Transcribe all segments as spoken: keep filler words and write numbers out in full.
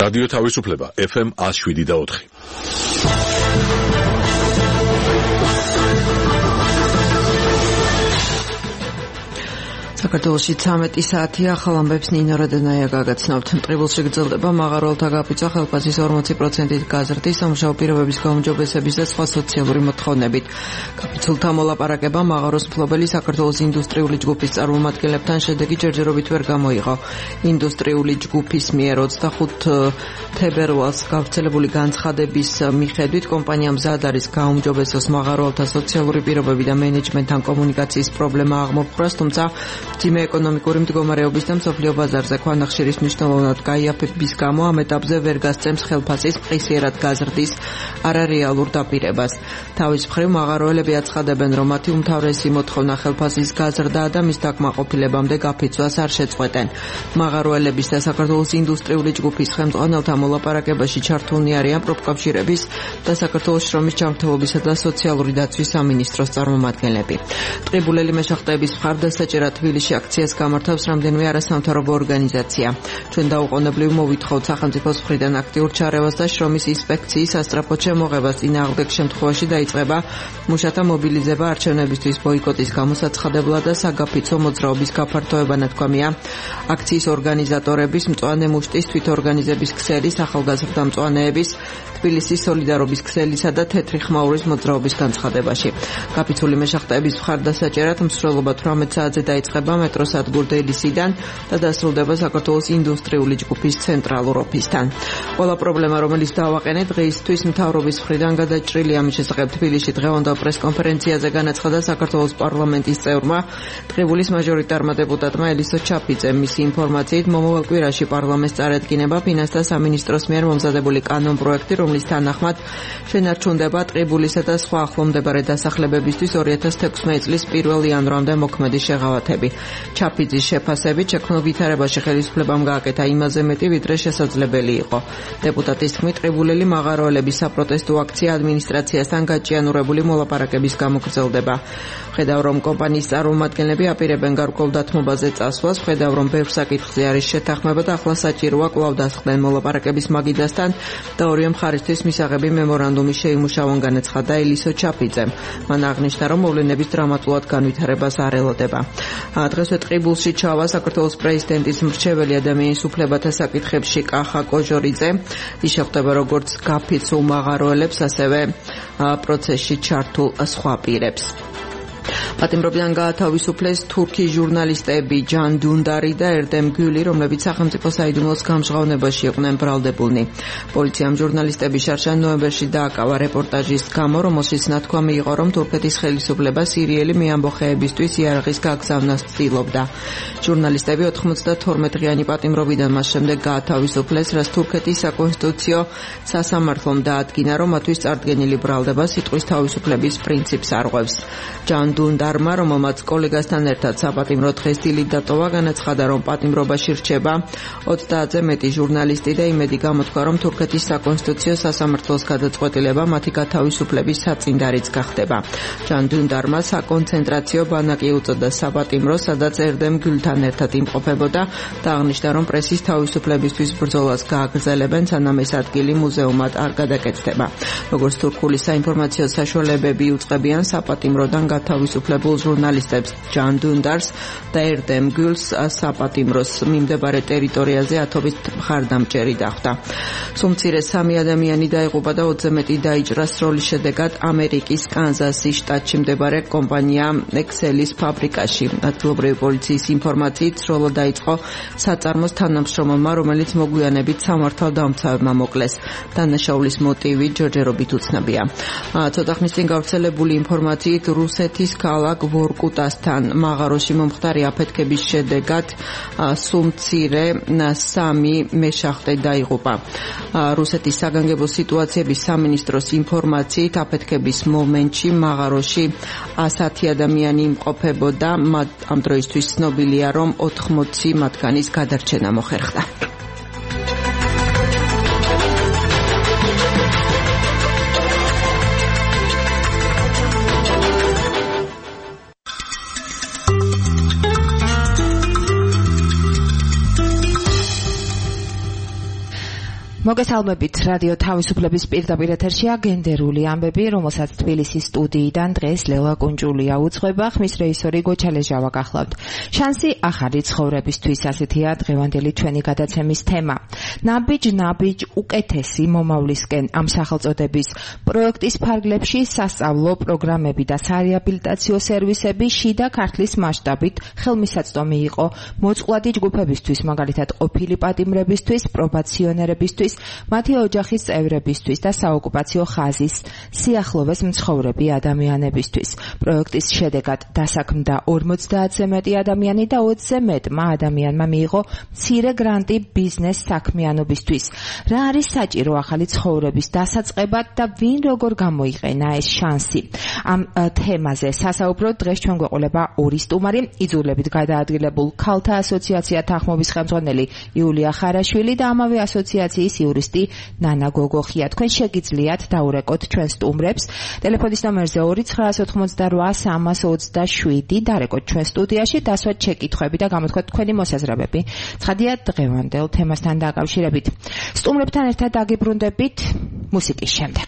რადიო თავისუფლება ეფ ემ one oh seven და four. საქართველოში ცამეტი საათია, ახალ ამბებს ნინო რადენაია გაგაცნობთ. ტყიბულში გრძელდება მაღაროელთა გაფიცვა ხელფასის ორმოცი პროცენტით გაზრდის, სამუშაო პირობების გაუმჯობესების და სხვა სოციალური მოთხოვნებით. გაფიცულთა მოლაპარაკება მაღაროს მფლობელი საქართველოს ინდუსტრიული ჯგუფის წარმომადგენლებთან შედეგი ჯერჯერობით ვერ გამოიღო. ინდუსტრიული ჯგუფის მიერ ოცდახუთი თებერვალს გავრცელებული განცხადების მიხედვით კომპანია მზად არის გაუმჯობესოს მაღაროელთა სოციალური პირობები და მენეჯმენტთან კომუნიკაციის პრობლემა აღმოფხვრას, თუმცა მძიმე ეკონომიკური მდგომარეობის და მსოფლიო ბაზარზე ქვანახშირის მნიშვნელოვნად გაიაფების გამო ამ ეტაპზე ვერ გასცემს ხელფასის მყისიერად გაზრდის არარეალურ დაპირებას. თავის მხრივ მაღაროელები აცხადებენ, რომ მათი უმთავრესი მოთხოვნა ხელფასის გაზრდაა და მის დაკმაყოფილებამდე გაფიცვას არ შეწყვეტენ. მაღაროელების და საქართველოს ინდუსტრიული ჯგუფის ხელმძღვანელთა მოლაპარაკებაში ჩართულნი არიან პროფკავშირების და საქართველოს შრომის ჯანმრთელობისა და სოციალური დაცვის სამინისტროს წარმომადგენლები. ტყიბულელი მეშახტეების მხარდასაჭერად თბილისში აქციას გამართავს რამდენიმე არასამთავრობო ორგანიზაცია. ჩვენ დაუყოვნებლივ მოვითხოვთ სახელმწიფოს მხრიდან აქტიურ ჩარევას და შრომის ინსპექციის სასწრაფო შემოღებას. წინააღმდეგ შემთხვევაში დაიწყება მუშათა მობილიზება არჩევნებისთვის ბოიკოტის გამოსაცხადებლად და საგაფიცვო მოძრაობის გაფართოება, ნათქვამია აქციის ორგანიზატორების, მწვანე მუშტის თვითორგანიზების ქსელის, ახალგაზრდა მწვანეების, თბილისის სოლიდარობის ქსელისა და თეთრი ხმაურის მოძრაობის განცხადებაში. გაფიცული მეშახტეების მხარდასაჭერად მსვლელობა თვრამეტ საათზე დაიწყება მეტროს სადგურ დელისიდან და დასრულდება საქართველოს ინდუსტრიული ჯგუფის ცენტრალურ ოფისთან. ყველა პრობლემა, რომელიც დავაყენეთ, დღეისთვის მთავრობის მხრიდან გადაჭრილია. ამის შესახებ თბილისში დღევანდელ პრესკონფერენციაზე განაცხადა საქართველოს პარლამენტის წევრმა, ტყიბულის მაჟორიტარმა დეპუტატმა ელისო ჩაფიძემ. მისი ინფორმაციით, მომავალ კვირაში პარლამენტს წარადგინება ფინანსთა სამინისტროს მიერ მომზადებული კანონპროექტი, რომლის თანახმად შენარჩუნდება ტყიბულისა და სხვა ახლომდებარე დასახლებებისთვის ორი ათას თექვსმეტი წლის პირველი იანვრამდე მოქმედი შეღავათები. ჩაფიძის შეფასებით შექმნილ ვითარებაში ხელისუფლებამ გააკეთა იმაზე მეტი, ვიდრე შესაძლებელი იყო. დეპუტატის თქმით, ტყიბულელი მაღაროელების საპროტესტო აქცია ადმინისტრაციასთან გაჭიანურებული მოლაპარაკების გამო გრძელდება. ხედავ, რომ კომპანიის წარმომადგენლები აპირებენ გარკვეულ დათმობაზე წასვლას, ხედავ, რომ ბევრ საკითხზე არის შეთანხმება და ახლა საჭიროა კვლავ დასხდნენ მოლაპარაკების მაგიდასთან და ორივე მხარისთვის მისაღები მემორანდუმი შეიმუშავონ, განაცხადა ელისო ჩაფიძემ. მან აღნიშნა, რომ მოვლენების დრამატულად განვითარებას არ ელოდება. დღესვე ტყიბულში ჩავა საქართველოს პრეზიდენტის მრჩეველი ადამიანის უფლებათა საკითხებში კახა კოჟორიძე. ის შეხვდება როგორც გაფიცულ მაღაროელებს, ასევე პროცესში ჩართულ სხვა პირებს. პატიმრობიდან გაათავისუფლეს თურქი ჟურნალისტები ჯან დუნდარი და ერდემ გული, რომლებიც სახელმწიფო საიდუმლოს გამჟღავნებაში იყვნენ ბრალდებულნი. პოლიციამ ჟურნალისტების შარშან ნოემბერში დააკავა რეპორტაჟის გამო, რომელშიც ნათქვამი იყო, რომ თურქეთის ხელისუფლება სირიელი მეამბოხეებისთვის იარაღის გაგზავნას ცდილობდა. ჟურნალისტები ოთხმოცდათორმეტ დღიანი პატიმრობიდან მას შემდეგ გაათავისუფლეს, რაც თურქეთის საკონსტიტუციო სასამართლომ დაადგინა, რომ მათთვის წარდგენილი ბრალდება სიტყვის თავისუფლების პრინციპს არღვევს. ჯან დუნდარმა, რომელმაც კოლეგასთან ერთად საპატიმრო დღეს დილით დატოვა, განაცხადა, რომ პატიმრობაში რჩება ოცდაათზე მეტი ჟურნალისტი და იმედი გამოთქვა, რომ თურქეთის საკონსტიტუციო სასამართლოს გადაწყვეტილება მათი გათავისუფლების საწინდარიც გახდება. ჯან დუნდარმა საკონცენტრაციო ბანაკი უწოდა საპატიმროს, სადაც ერდემ გულთან ერთად იმყოფებოდა და აღნიშნა, რომ პრესის თავისუფლებისთვის ბრძოლას გააგრძელებენ, სანამ ეს ადგილი მუზეუმად არ გადაკეთდება. როგორც თურქული საინფორმაციო საშუალებები უწყებიან საპატიმროდან გათავისუფლებულ ჟურნალისტებს ჯან დუნდარს და ერდემ გულს საპატიმროს მიმდებარე ტერიტორიაზე ათობით მხარდამჭერი დახვდა. სუმცირე სამი ადამიანი დაიღუპა და ოცზე მეტი დაიჭრა სროლის შედეგად ამერიკის კანზასის შტატში მდებარე კომპანია ექსელის ფაბრიკაში. ადგილობრივი პოლიციის ინფორმაციით სროლა დაიწყო საწარმოს თანამშრომელმა, რომელიც მოგვიანებით სამართალდამცავებმა მოკლეს. დანაშაულის მოტივი ჯერჯერობით უცნობია. ცოტა ხნის წინ გავრცელებული ინფორმაციით რუსეთის ქალაქ ვორკუტასთან მაღაროში მომხდარი აფეთქების შედეგად სუმცირე სამი მეშახტე დაიღუპა. რუსეთის საგანგებო სიტუაციების სამინისტროს ინფორმაციით აფეთქების მომენტში მაღაროში ასი ადამიანი იმყოფებოდა. ამ დროისთვის ცნობილია, რომ ოთხმოცი მათგანის გადარჩენა მოხერხდა. მოგესალმებით რადიო თავისუფლების პირდაპირ ეთერშია გენდერული ამბები, რომელსაც თბილისის სტუდიიდან დღეს ლელა კუნჭულია უძღვება, ხმის რეჟისორი გოჩალეჟავა გახლავთ. შანსი ახალი ცხოვრებისთვის, ასეთია დღევანდელი ჩვენი გადაცემის თემა. ნაბიჯ ნაბიჯ უკეთესი მომავლისკენ ამ სახელწოდების პროექტის ფარგლებში სასწავლო პროგრამები და სარეაბილიტაციო სერვისები შიდა ქართლის მასშტაბით ხელმისაწვდომი იყო მოწყვლადი ჯგუფებისთვის, მაგალითად ყოფილი პატიმრებისთვის, პრობაციონერებისთვის, მათი ოჯახის წევრებისთვის და საოკუპაციო ხაზის სიახლოვეს მცხოვრები ადამიანებისთვის. პროექტის შედეგად დასაქმდა ორმოცდაათზე მეტი ადამიანი და ოცზე მეტმა ადამიანმა მიიღო მცირე გრანტი ბიზნეს საქმიანობისთვის. რა არის საჭირო ახალი ცხოვრების დასაწყებად და ვინ როგორ გამოიყენა ეს შანსი? ამ თემაზე სასაუბროდ დღეს ჩვენ გვეყოლება ორი სტუმარი, იძულებით გადაადგილებულ ქალთა ასოციაცია თანხმობის ხელმძღვანელი იულია ხარაშვილი და ამავე ასოციაციის იურისტი ნანა გოგოხია. თქვენ შეგიძლიათ დაურეკოთ ჩვენ სტუმრებს ტელეფონის ნომერზე ორი ცხრაას ოთხმოცდარვა სამას ოცდაშვიდი, დარეკოთ ჩვენ სტუდიაში, დასვათ შეკითხვები და გამოთქვათ თქვენი მოსაზრებები. ცხადია დღევანდელ თემასთან დაკავშირებით. სტუმრებთან ერთად დაგიბრუნდებით მუსიკის შემდეგ.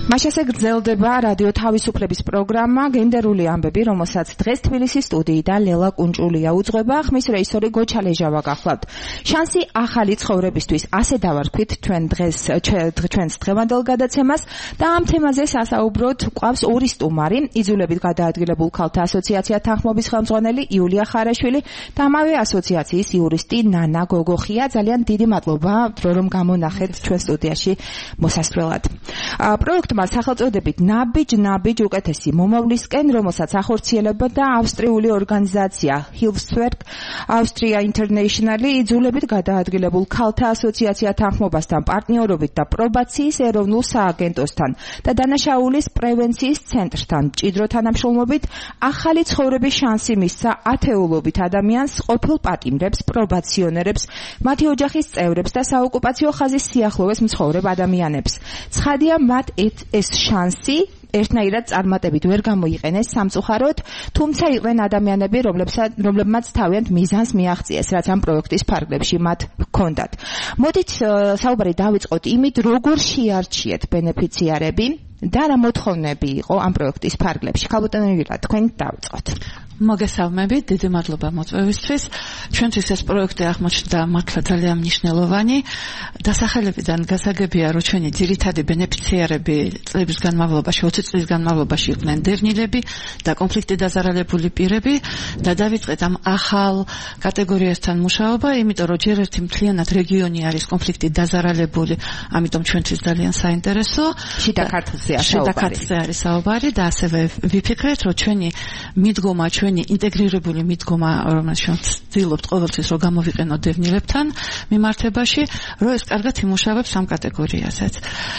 მაშასე გრძელდება რადიო თავისუფლების პროგრამა გენდერული ამბები, რომელსაც დღეს თბილისის სტუდიიდან ლელა კუნჭულია უძღვება, ხმის რეჟისორი გოჩა ლეჟავა გახლავთ. შანსი ახალი ცხოვრებისთვის, ასე დავარქვით ჩვენ დღეს ჩვენს დღევანდელ გადაცემას და ამ თემაზე სასაუბროთ გვყავს ორი სტუმარი, იძულებით გადაადგილებულ ქალთა ასოციაცია თანხმობის ხელმძღვანელი იულია ხარაშვილი და ამავე ასოციაციის იურისტი ნანა გოგოხია. ძალიან დიდი მადლობა, რომ გამონახეთ ჩვენ სტუდიაში მოსასვლელად. პროექტმა სახელწოდებით ნაბიჯ-ნაბიჯ უკეთესი მომავლისკენ, რომელსაც ახორციელებდა ავსტრიული ორგანიზაცია Hilfswerk Austria International-ი იძულებით გადაადგილებულ ქალთა ასოციაცია თანხმობასთან პარტნიორობით და პრობაციის ეროვნულ სააგენტოსთან და დანაშაულის პრევენციის ცენტრთან მჭიდრო თანამშრომლობით ახალი ცხოვრების შანსი მისცა ათეულობით ადამიანს, ყოფილ პატიმრებს, პრობაციონერებს, მათი ოჯახის წევრებს და საოკუპაციო ხაზის სიახლოვეს მცხოვრებ ადამიანებს. ცხადია, მათ ეს შანსი ერთნაირად წარმატებით ვერ გამოიყენეს სამწუხაროდ, თუმცა იყვნენ ადამიანები, რომლებმაც თავიანთ მიზანს მიაღწიეს, რაც ამ პროექტის ფარგლებში მათ ჰქონდათ. მოდით საუბარი დავიწყოთ იმით, როგორ შეარჩიეთ ბენეფიციარები და რა მოთხოვნები იყო ამ პროექტის ფარგლებში. ქალბატონო იულა, თქვენ დავიწყოთ. მოგესალმებით, დიდი მადლობა მოწვევისთვის. ჩვენთვის ეს პროექტი აღმოჩნდა მართლა ძალიან მნიშვნელოვანი. დასახელებიდან გასაგებია, რომ ჩვენი ძირითადი ბენეფიციარები წლების განმავლობაში, ოცი წლის განმავლობაში იყვნენ დევნილები და კონფლიქტი დაზარალებული პირები და დავიწყეთ ამ ახალ კატეგორიასთან მუშაობა, იმიტომ რომ ჯერ ერთი მთლიანად რეგიონი არის კონფლიქტი დაზარალებული, ამიტომ ჩვენთვის ძალიან საინტერესო. შიდა ქართლზეა საუბარი. შიდა ქართლზე არის საუბარი და ასევე ვიფიქრეთ, რომ ჩვენი მიდგომა ჩვენი ინტეგრირებული მიდგომა, რომელსაც ვცდილობთ ყოველთვის რომ გამოვიყენოთ დევნილებთან მიმართებაში, რომ ეს კარგად იმუშავებს ამ კატეგორიასაც.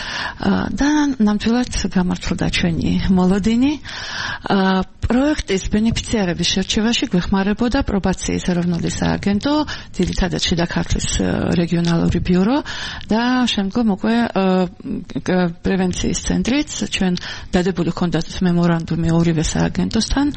და ნამდვილად გამართლდა ჩვენი მოლოდინი. პროექტის ბენეფიციარების შერჩევაში გვეხმარებოდა პრობაციის ეროვნული სააგენტო, ძირითადად შიდა ქართლის რეგიონალური ბიურო და შემდგომ უკვე პრევენციის ცენტრიც. ჩვენ დადებული ჰქონდათ მემორანდუმი ორივე სააგენტოსთან.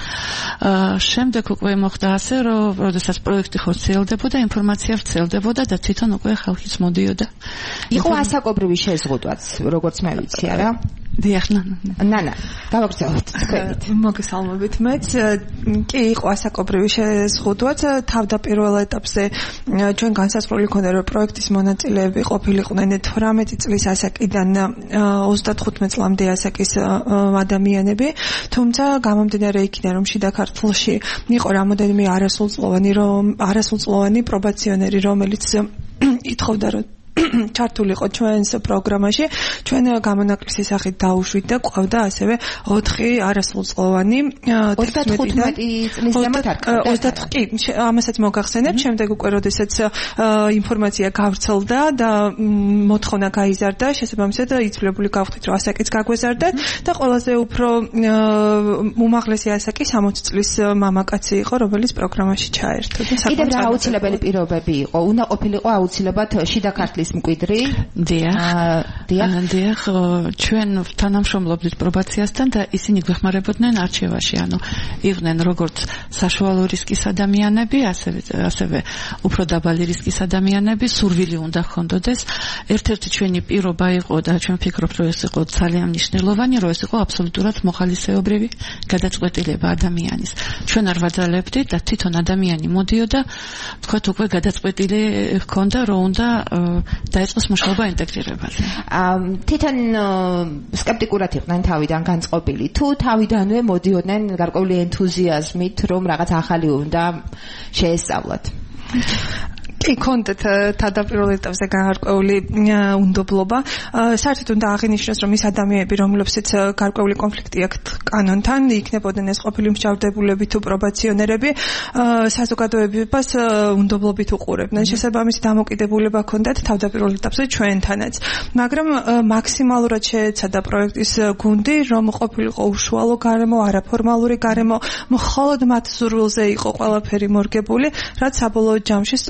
შემდეგ უკვე მოხდა ასე, რომ როდესაც პროექტი ხორციელდებოდა, ინფორმაცია ვრცელდებოდა და თვითონ უკვე ხალხიც მოდიოდა. იყო ასაკობრივი შეზღუდვაც, როგორც მე ვიცი, არა? დიახ, ნანა, გავაგრძელოთ თქვენით. მოგესალმებით მეც. კი, იყო ასაკობრივი შეზღუდვაც. თავდაპირველ ეტაპზე ჩვენ განსაზღვრული ქონდა, რომ პროექტის მონაწილეები ყოფილიყვნენ თვრამეტი წლის ასაკიდან ოცდათხუთმეტ წლამდე ასაკის ადამიანები, თუმცა გამომდინარე იქიდან, რომ შიდა ქართლში იყო რამოდენიმე არასრულწლოვანი, რომ არასრულწლოვანი პრობაციონერი, რომელიც ითხოვდა, რომ ჩართულიყო ჩვენს პროგრამაში, ჩვენ გამონაკლისის სახით დაუშვით და ყავდა ასევე ოთხი არასრულწლოვანი ოცდათხუთმეტ წლის ზემოთ არ ყავდა. ოცდათხუთმეტ კი, ამასაც მოგახსენებ, შემდეგ უკვე როდესაც ინფორმაცია გავრცელდა და მოთხოვნა გაიზარდა, შესაბამისად იცვლებული გავხდით, რომ ასაკიც გაგვეზარდათ და ყველაზე უფრო უმაღლესი ასაკი სამოცი წლის მამაკაცი იყო, რომელიც პროგრამაში ჩაერთო. კიდევ რა აუცილებელი პირობები იყო? უნდა ყოფილიყო აუცილებლად შიდა ქართლის მკვიდრი? დიახ. დიახ, ჩვენ თანამშრომლობდით პრობაციასთან და ისინი გვეხმარებოდნენ არჩევაში, ანუ იყვნენ როგორც საშუალო რისკის ადამიანები, ასევე ასევე უფრო დაბალი რისკის ადამიანები, სურვილი უნდა ჰქონდოდეს. ერთ-ერთი ჩვენი პირობა იყო და ჩვენ ვფიქრობთ, რომ ეს იყო ძალიან მნიშვნელოვანი, რომ ეს იყო აბსოლუტურად მოხალისეობრივი გადაწყვეტილება ადამიანის. ჩვენ არ ვაძალებდით და თვითონ ადამიანი მოდიოდა, თქვათ უკვე გადაწყვეტილი ჰქონდა, რომ უნდა დაიწყოს მუშაობა ინტეგრირებაზე. თვითონ სკეპტიკურად იყვნენ თავიდან განწყობილი. თუ თავიდანვე მოდიოდნენ გარკვეული ენთუზიაზმით, რომ რაღაც ახალი უნდა შეესწავლათ. კი, კონდეთ თავდაპირველ ეტაპზე გარკვეული უნდობლობა. საერთოდ უნდა აღინიშნოს, რომ ის ადამიანები, რომლებსაც გარკვეული კონფლიქტი აქვთ კანონთან, იქნებოდნენ ეს ყოფილი მსჯავრდებულები თუ პრობაციონერები, საზოგადოებას უნდობლობით უყურებდნენ. შესაბამისი დამოკიდებულება ჰქონდათ თავდაპირველ ეტაპზე ჩვენთანაც. მაგრამ მაქსიმალურად შეეცადა პროექტის გუნდი, რომ ყოფილიყო უშუალო გარემო, არაფორმალური გარემო, მხოლოდ მათ სურვილზე იყო ყველაფერი მორგებული, რაც საბოლოო ჯამში სწორედ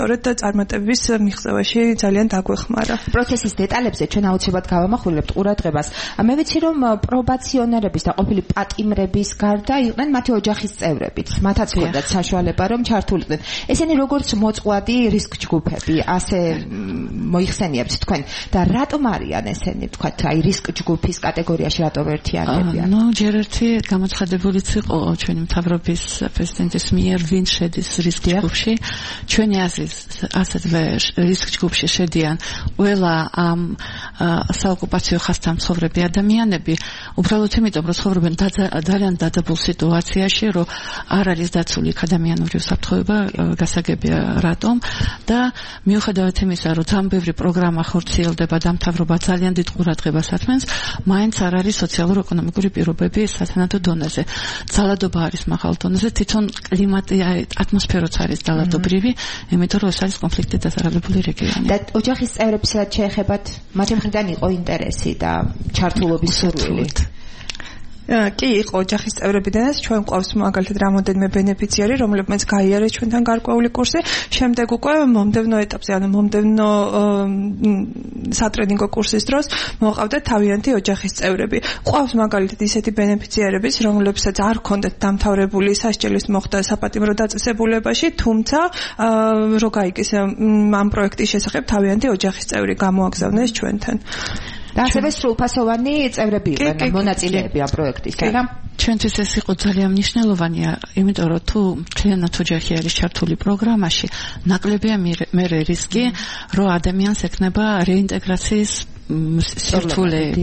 წარმატების მიღწევაში ძალიან დაგვეხმარა. პროცესის დეტალებზე ჩვენ აუცილებლად გავამახვილებთ ყურადღებას. მე ვიცი რომ პრობაციონერების და ყოფილი პატიმრების გარდა იყვნენ მათი ოჯახის წევრებიც. მათაც ჰქონდათ საშუალება რომ ჩართულიყვნენ. ესენი როგორც მოწყვეტი რისკ ჯგუფები, ასე მოიხსენიებთ თქვენ და რატომ არიან ესენი, თქვათ, აი რისკ ჯგუფის კატეგორიაში რატომ ერთიანდებიან? ნუ ჯერ ერთი გამოცხადებულიც იყო ჩვენი მთავრობის პრეზიდენტის მიერ ვინ შედის რისკ ჯგუფში. ჩვენი აზრით ასეთვე რისკ ჯგუფში შედიან ყველა ამ საოკუპაციო ხასთან მცხოვრები ადამიანები, უბრალოდ იმიტომ რომ ცხოვრობენ ძალიან დაძაბულ სიტუაციაში, რომ არ არის დაცული ადამიანური უსაფრთხოება, გასაგებია რატომ და მიუხედავად იმისა, რომ ძალიან ბევრი პროგრამა ხორციელდება და მთავრობა ძალიან დიდ ყურადღებას ათმენს, მაინც არ არის სოციალურ-ეკონომიკური პირობები სათანადო დონეზე. ძალადობა არის მაღალ დონეზე, თვითონ კლიმატი, ატმოსფეროც არის ძალადობრივი, იმიტომ რომ ეს არის კონფლიქტით დასახელებული რეგიონი. და ოჯახის წევრებსაც შეეხებათ, მათი მხრიდან იყო ინტერესი და ჩართულობის სურვილი. კი, იყო ოჯახის წევრებიდანაც ჩვენ ყავს მაგალითად რამოდენმე ბენეფიციარი, რომლებმაც გაიარეს ჩვენთან გარკვეული კურსი, შემდეგ უკვე მომდევნო ეტაპზე, ანუ მომდევნო სატრენინგო კურსის დროს მოყავდათ თავიანთი ოჯახის წევრები. ყავს მაგალითად ისეთი ბენეფიციარებიც, რომლებსაც არ ჰქონდათ დამთავრებული სასჯელის მოხდა საპატიმრო დაწესებულებაში, თუმცა რო გაიგეს ამ პროექტის შესახებ თავიანთი ოჯახის წევრი გამოაგზავნეს ჩვენთან. და ასევე სრულფასოვანი წევრები იყვნენ მონაწილეები ამ პროექტისგან. ჩვენთვის ეს იყო ძალიან მნიშვნელოვანია, იმიტომ რომ თუ მთლიანად ოჯახი არის ჩართული პროგრამაში, ნაკლებია მე რისკი, რომ ადამიანს ექნება რეინტეგრაციის სირთულეები.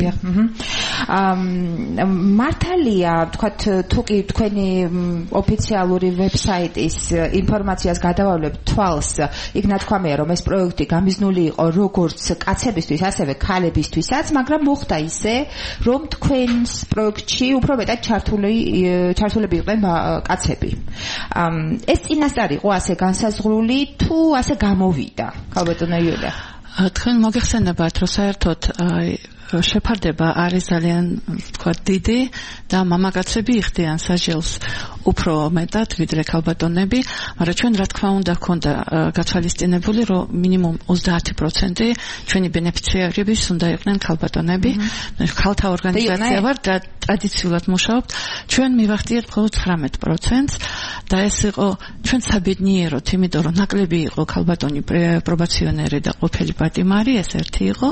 მართალია, თქვათ, თუ კი თქვენი ოფიციალური ვებსაიტის ინფორმაციას გადავავლებთ თვალს, იქ ნათქვამია, რომ ეს პროექტი გამიზნული იყო როგორც კაცებისთვის, ასევე ქალებისთვისაც, მაგრამ მოხდა ისე, რომ თქვენს პროექტში უფრო მეტად ჩართული ჩართულები იყვნენ კაცები. ეს წინასწარ იყო ასე განსაზღვრული, თუ ასე გამოვიდა, ქალბატონო იულია? თქვენ მოგეხსენებათ, რომ საერთოდ შეფარდება არის ძალიან თქვა დიდი და მამაკაცები იხდიან სასჯელს უფრო მეტად ვიდრე ქალბატონები, მაგრამ ჩვენ რა თქმა უნდა გქონდა გათვალისწინებული, რომ მინიმუმ ოცდაათი პროცენტი ჩვენი ბენეფიციარების უნდა იყვნენ ქალბატონები. ქალთა ორგანიზაცია ვარ და ტრადიციულად მუშაობთ. ჩვენ მივახდიეთ მხოლოდ ცხრამეტ პროცენტს და ეს იყო ჩვენ საბედნიეროდ, იმიტომ რომ ნაკლები იყო ქალბატონი პრობაციონერი და ყოფილი პატიმარი, ეს ერთი იყო.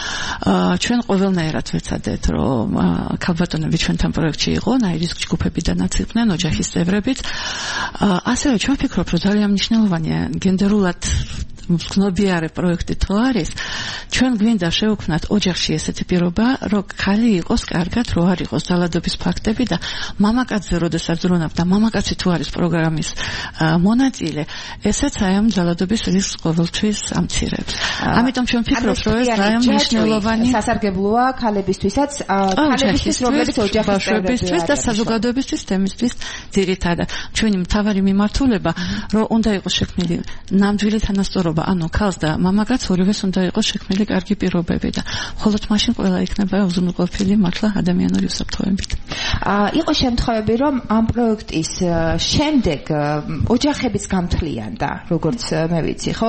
ჩვენ ყოველნაირად ვეცადეთ, რომ ქალბატონები ჩვენთან პროექტში იყვნენ, აი რისკ ჯგუფებიდანაც იყვნენ, ოჯახის წევრებიც. ასევე ჩვენ ვფიქრობ, რომ ძალიან მნიშვნელოვანია გენდერულად მგნობიარე პროექტი თუ არის, ჩვენ გვინდა შევქმნათ ოჯახში ესეთი პირობა, რომ ქალი იყოს კარგად, რომ არ იყოს ძალადობის ფაქტები და მამაკაცზე როდესაც ვრონავ და მამაკაცი თუ არის პროგრამის მონაწილე, ესეც აი ამ ძალადობის რისკს ყოველთვის ამცირებს. ამიტომ ჩვენ ვფიქრობ, რომ ეს ძალიან მნიშვნელოვანი სასარგებლოა ქალებისთვისაც, ქალებისთვის, რომლებიც ოჯახის წევრებია და საზოგადოებისთვის თემისთვის ძირითადად. ჩვენი მთავარი მიმართულება, რომ უნდა იყოს შექმნილი ნამდვილი თანასწორობა, ანუ ქალს და მამაკაცს ორივეს უნდა იყოს შექმნილი კარგი პირობები და მხოლოდ მაშინ ყველა იქნება უზრუნველყოფილი მართლა ადამიანური უსაფრთხოებით. იყო შემთხვევები, რომ ამ პროექტის შემდეგ ოჯახებიც გამთლიანდა, როგორც მე ვიცი, ხო?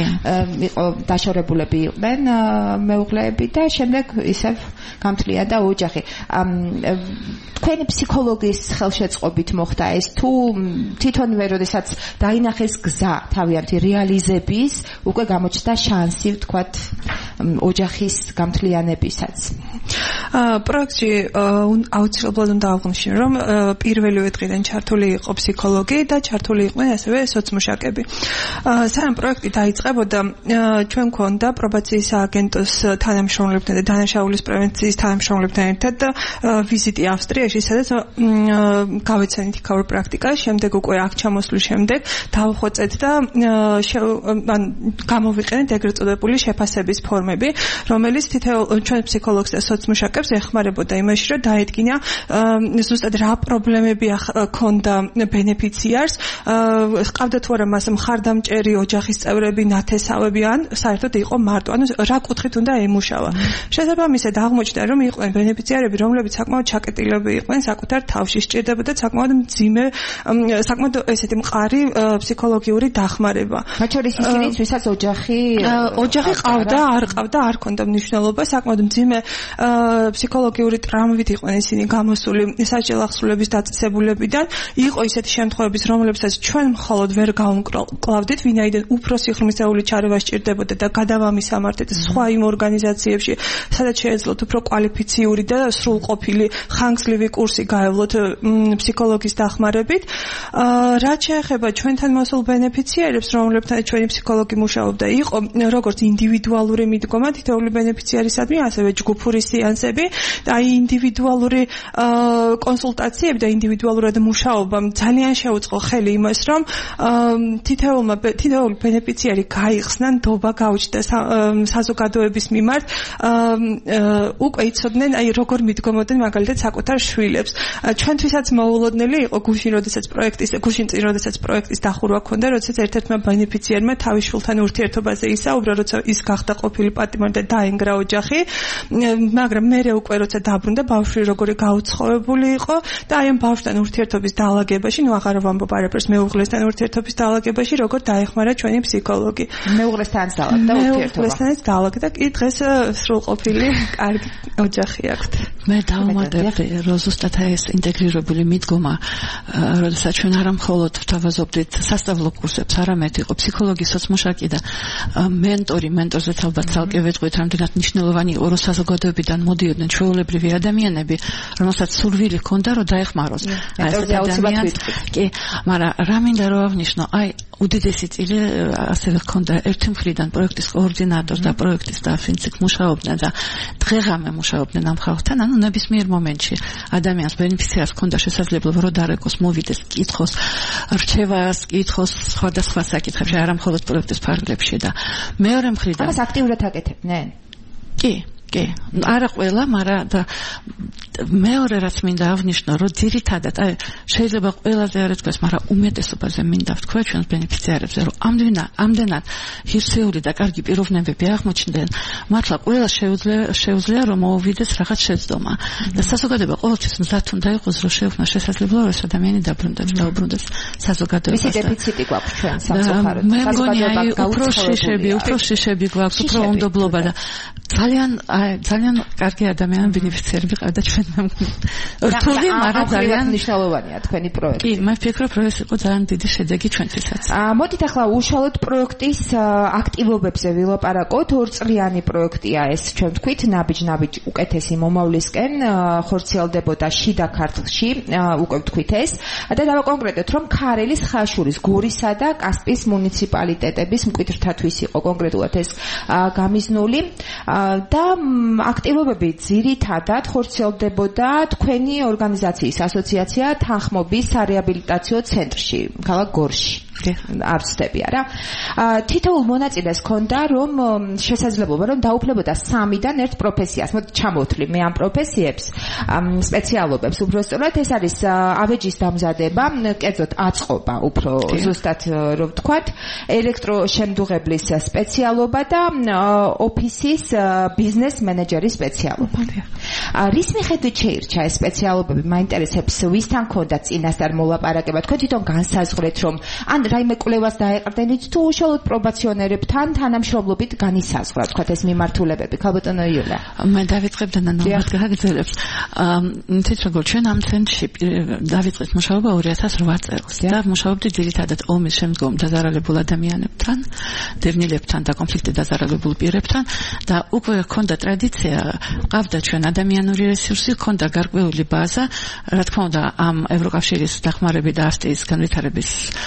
იყო დაშორებულები იყვნენ მეუღლეები და შემდეგ ისევ გამთლიანდა ოჯახი. თქვენი ფსიქოლოგის ხელშეწყობით მოხდა ეს, თუ თვითონვე როდესაც დაინახეს გზა თავიანთი რეალიზების, უკვე გამოჩნდა შანსი, ვთქვათ, ოჯახის გამთლიანებისაც. პროექტში აუცილებლად უნდა აღვნიშნო, რომ პირველივე დღიდან ჩართული იყო ფსიქოლოგი და ჩართული იყვნენ ასევე სოციმუშაკები. სანამ პროექტი დაიწყებოდა, ჩვენ გვქონდა პრობაციის სააგენტოს თანამშრომლებთან და დანაშაულის პრევენციის თანამშრომლებთან ერთად ვიზიტი ავსტრიაში, სადაც გავეცანით იქაურ პრაქტიკას, შემდეგ უკვე აქ ჩამოსვლის შემდეგ დავხვეწეთ და გამოვიყენეთ ეგრეთ წოდებული შეფასების ფორმები, რომელიც თითოეულ ჩვენ ფსიქოლოგს და სოციმუშაკებს კონდიტორს ეხმარებოდა იმაში, რომ დაედგინა ზუსტად რა პრობლემები ჰქონდა ბენეფიციარს, ყავდა თუ არა მას მხარდამჭერი ოჯახის წევრები, ნათესავები ან საერთოდ იყო მარტო, ანუ რა კუთხით უნდა ემუშავა. შესაბამისად აღმოჩნდა, რომ იყვნენ ბენეფიციარები, რომლებიც საკმაოდ ჩაკეტილები იყვნენ საკუთარ თავში, სჭირდებოდა საკმაოდ მძიმე, საკმაოდ ესეთი მყარი ფსიქოლოგიური დახმარება. მათ შორის ისინიც, ვისაც ოჯახი ოჯახი ყავდა, არ ყავდა, არ ჰქონდა მნიშვნელობა, საკმაოდ მძიმე ფსიქოლოგიური ტრამვით იყვნენ ისინი გამოსული სასჯელ ახსრულების დაწესებულებიდან. იყო ისეთი შემთხვევები, რომლებსაც ჩვენ მხოლოდ ვერ გავუმკლავდით, ვინაიდან უფრო სიღრმისეული ჩარევა სჭირდებოდა და გადავამისამართეთ სხვა იმ ორგანიზაციებში, სადაც შეეძლოთ უფრო კვალიფიციური და სრულყოფილი ხანგრძლივი კურსი გაევლოთ ფსიქოლოგის დახმარებით. რაც შეეხება ჩვენთან მოსულ ბენეფიციარებს, რომლებთან ჩვენი ფსიქოლოგი მუშაობდა, იყო როგორც ინდივიდუალური მიდგომა თითოეული ბენეფიციარისადმი, ასევე ჯგუფური სეანსები და აი ინდივიდუალური კონსულტაციები და ინდივიდუალურად მუშაობამ ძალიან შეუწყო ხელი იმას, რომ თითოეულმა თითოეული ბენეფიციარი გაიხსნა, ნდობა გაუჩნდა საზოგადოების მიმართ, უკვე იცოდნენ აი როგორ მიდგომოდნენ მაგალითად საკუთარ შვილებს. ჩვენთვისაც მოულოდნელი იყო გუშინ, როდესაც პროექტის გუშინ წინ როდესაც პროექტის დახურვა ჰქონდა, როდესაც ერთ-ერთმა ბენეფიციარმა თავის შვილთან ურთიერთობაზე ისაუბრა, როცა ის გახდა ყოფილი პატიმარი და დაენგრა ოჯახი, მაგრამ მერე უკვე როცა დაბრუნდა, ბავშვი როგორი გაუცხოვებული იყო და აი ამ ბავშვთან ურთიერთობის დაალაგებაში, ნუ აღარ ვამბობ არაფერს მეუღლესთან ურთიერთობის დაალაგებაში, როგორ დაეხმარა ჩვენი ფსიქოლოგი. მეუღლესთან დაალაგდა ურთიერთობა. მეუღლესთან დაალაგდა, კი დღეს სრულყოფილი კარგი ოჯახი აქვს. მე დავუმატებდი, რომ ზუსტად ეს ინტეგრირებული მიდგომა, როდესაც ჩვენ არა მხოლოდ ვთავაზობდით სასწავლო კურსებს, არამედ იყო ფსიქოლოგის სოციმუშაკი და მენტორი, მენტორზეც ალბათ ცალკე ვეტყვით, რამდენად მნიშვნელოვანი იყო, რომ საზოგადოებიდან მოდიოდნენ ჩვეულებრივი ადამიანები, რომელსაც სურვილი ჰქონდა, რომ დაეხმაროს. აი ეს ადამიანს, კი, მაგრამ რა მინდა რომ აღნიშნო, აი უდიდესი წილი ასევე ჰქონდა ერთი მხრიდან პროექტის კოორდინატორს და პროექტის და ფინციკ მუშაობდნენ და დღეღამე მუშაობდნენ ამ ხალხთან, ანუ ნებისმიერ მომენტში ადამიანს ბენეფიციარს ჰქონდა შესაძლებლობა რომ დარეკოს, მოვიდეს, კითხოს, რჩევას, კითხოს სხვადასხვა საკითხებში, არა მხოლოდ პროექტის ფარგლებში და მეორე მხრიდან ამას აქტიურად აკეთებდნენ? კი, კი, არა ყველა, მაგრამ და მეორე რაც მინდა აღნიშნო, რომ ძირითადად, აი, შეიძლება ყველაზე არ ეთქვას, მაგრამ უმეტესობაზე მინდა ვთქვა ჩვენს ბენეფიციარებზე, რომ ამდენად, ამდენად ღირსეული და კარგი პიროვნებები აღმოჩნდნენ, მართლა ყველა შეუძლია, შეუძლია რომ მოუვიდეს რაღაც შეცდომა. და საზოგადოება ყოველთვის მზად უნდა იყოს, რომ შეექმნას შესაძლებლობა, რომ ეს ადამიანი დაბრუნდეს, დაუბრუნდეს საზოგადოებას. მისი დეფიციტი გვაქვს ჩვენ სამწუხაროდ. მე მგონი, აი, უფრო შიშები, უფრო შიშები გვაქვს, უფრო უნდობლობა და ძალიან, აი, ძალიან კარგი ადამიანები ბენეფიციარები ყავდა ჩვენ. რთული, მაგრამ ძალიან მნიშვნელოვანია თქვენი პროექტი. კი, მე ვფიქრობ, რომ ეს იყო ძალიან დიდი შედეგი ჩვენთვისაც. აა მოდით ახლა უშუალოდ პროექტის აქტივობებზე ვილაპარაკოთ. ორწლიანი პროექტია ეს, ჩვენ ვთქვით, ნაბიჯ-ნაბიჯ უკეთესი მომავლისკენ ხორციელდებოდა შიდა ქართლში, უკვე ვთქვით ეს. და დავაკონკრეტოთ, რომ ქარელის, ხაშურის, გორისა და კასპიის მუნიციპალიტეტების მკვიდრთათვის იყო კონკრეტულად ეს გამიზნული და აქტივობები ძირითადად ხორციელდებოდა თქვენი ორგანიზაციის ასოციაცია თანხმობის სარეაბილიტაციო ცენტრში, ქალაქ გორში. არ ვცდები, არა? თითოეულ მონაწილეს ჰქონდა, რომ შესაძლებლობა, რომ დაუფლებოდა სამიდან ერთ პროფესიას. მოდი ჩამოვთვლი მე ამ პროფესიებს, სპეციალობებს. უბრალოდ ეს არის ავეჯის დამზადება, კერძოდ აწყობა, უფრო ზუსტად რომ ვთქვათ, ელექტროშემდუღებლის სპეციალობა და ოფისის ბიზნეს მენეჯერის სპეციალობა. რის მიხედვით შეირჩა ეს სპეციალობები? მაინტერესებს, ვისთან ჰქონდა წინასწარ მოლაპარაკება? თქვენ თვითონ განსაზღვრეთ, რომ ან რაიმე კვლევას დაეყრდენით თუ უშუალოდ პრობაციონერებთან თანამშრომლობით განისაზღვრა, თქვათ ეს მიმართულებები? ქალბატონო იულა. მე დავიწყებ და ნანომად გაგრძელებს. თვით როგორ ჩვენ ამ ცენტრში დავიწყეთ მუშაობა ორი ათას ოთხ წელს და მუშაობდი ძირითადად ომის შემდგომ დაზარალებულ ადამიანებთან, დევნილებთან და კონფლიქტით დაზარალებულ პირებთან და უკვე ჰქონდა ტრადიცია, ყავდა ჩვენ ადამიანური რესურსი, ჰქონდა გარკვეული ბაზა, რა თქმა უნდა, ამ ევროკავშირის დახმარებით და ავსტრიის განვითარების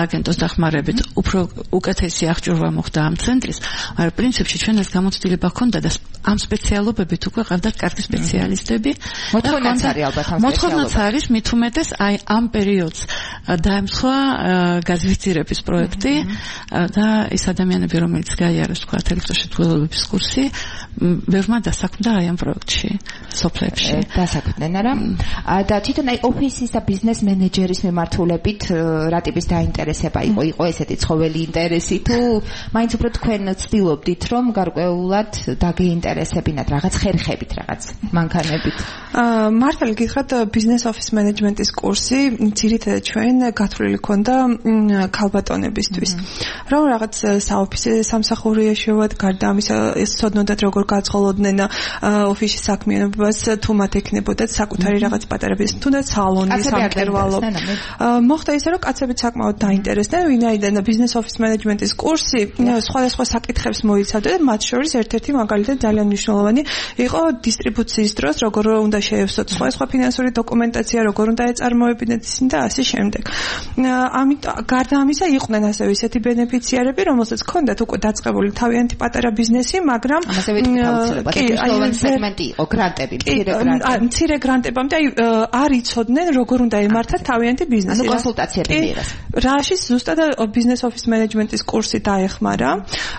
სააგენტოს დახმარებით უფრო უკეთესი აღჭურვა მოხდა ამ ცენტრის, მაგრამ პრინციპში ჩვენ ეს გამოცდილება ჰქონდა და ამ სპეციალობებით უკვე ყავდათ კარგი სპეციალისტები. მოთხოვნაც არის ალბათ ამ მოთხოვნაც არის, მით უმეტეს აი ამ პერიოდს დაემთხვა გაზვირთირების პროექტი და ის ადამიანები, რომელიც გაიარეს თქვა ელექტროშემთხვევლობის კურსი, ბევრმა დასაქმდა აი ამ პროექტში, სოფლებში. დასაქმდნენ, არა? და თვითონ აი ოფისის და ბიზნეს მენეჯერის მიმართულებით რა ტიპის დაინტერესება იყო? იყო ესეთი ცხოველი ინტერესი თუ მაინც უფრო თქვენ ცდილობდით რომ გარკვეულად დაგეინტერესებინათ რაღაც ხერხებით, რაღაც მანქანებით? აა მართალი გითხრათ ბიზნეს ოფის მენეჯმენტის კურსი ძირითადად ჩვენ გათვლილი ქონდა ქალბატონებისთვის. რომ რაღაც საოფისე სამსახური ეშვათ, გარდა ამისა ცოდნოდათ როგორ გაწყოლოდნენ ოფისში საქმიანობას, თუ მათ ექნებოდათ საკუთარი რაღაც პატარა ბიზნესი, თუნდაც სალონი, სამკერვალო. მოხდა ისე რომ კაცებიც საკმაოდ დაინტერესდნენ, ვინაიდან ბიზნეს ოფის მენეჯმენტის კურსი სხვადასხვა საკითხებს მოიცავდა და მათ შორის ერთ-ერთი მაგალითად ძალიან მნიშვნელოვანი იყო დისტრიბუციის დროს, როგორ უნდა შეევსოთ სხვადასხვა ფინანსური დოკუმენტაცია, როგორ უნდა ეწარმოებინათ ისინი და ასე შემდეგ. ამიტომ გარდა ამისა იყვნენ ასევე ისეთი ბენეფიციარები, რომელსაც ჰქონდათ უკვე დაწყებული თავიანთი პატარა ბიზნესი, მაგრამ ამაზე ვიტყვით, კი, აი სეგმენტი იყო გრანტები, მცირე გრანტები. მცირე გრანტებამდე აი არ იცოდნენ როგორ უნდა ემართათ თავიანთი ბიზნესი. ანუ კონსულტაციები მიიღეს. რაშიც ზუსტად ბიზნეს ოფის მენეჯმენტის კურსი დაეხმარა.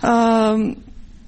აა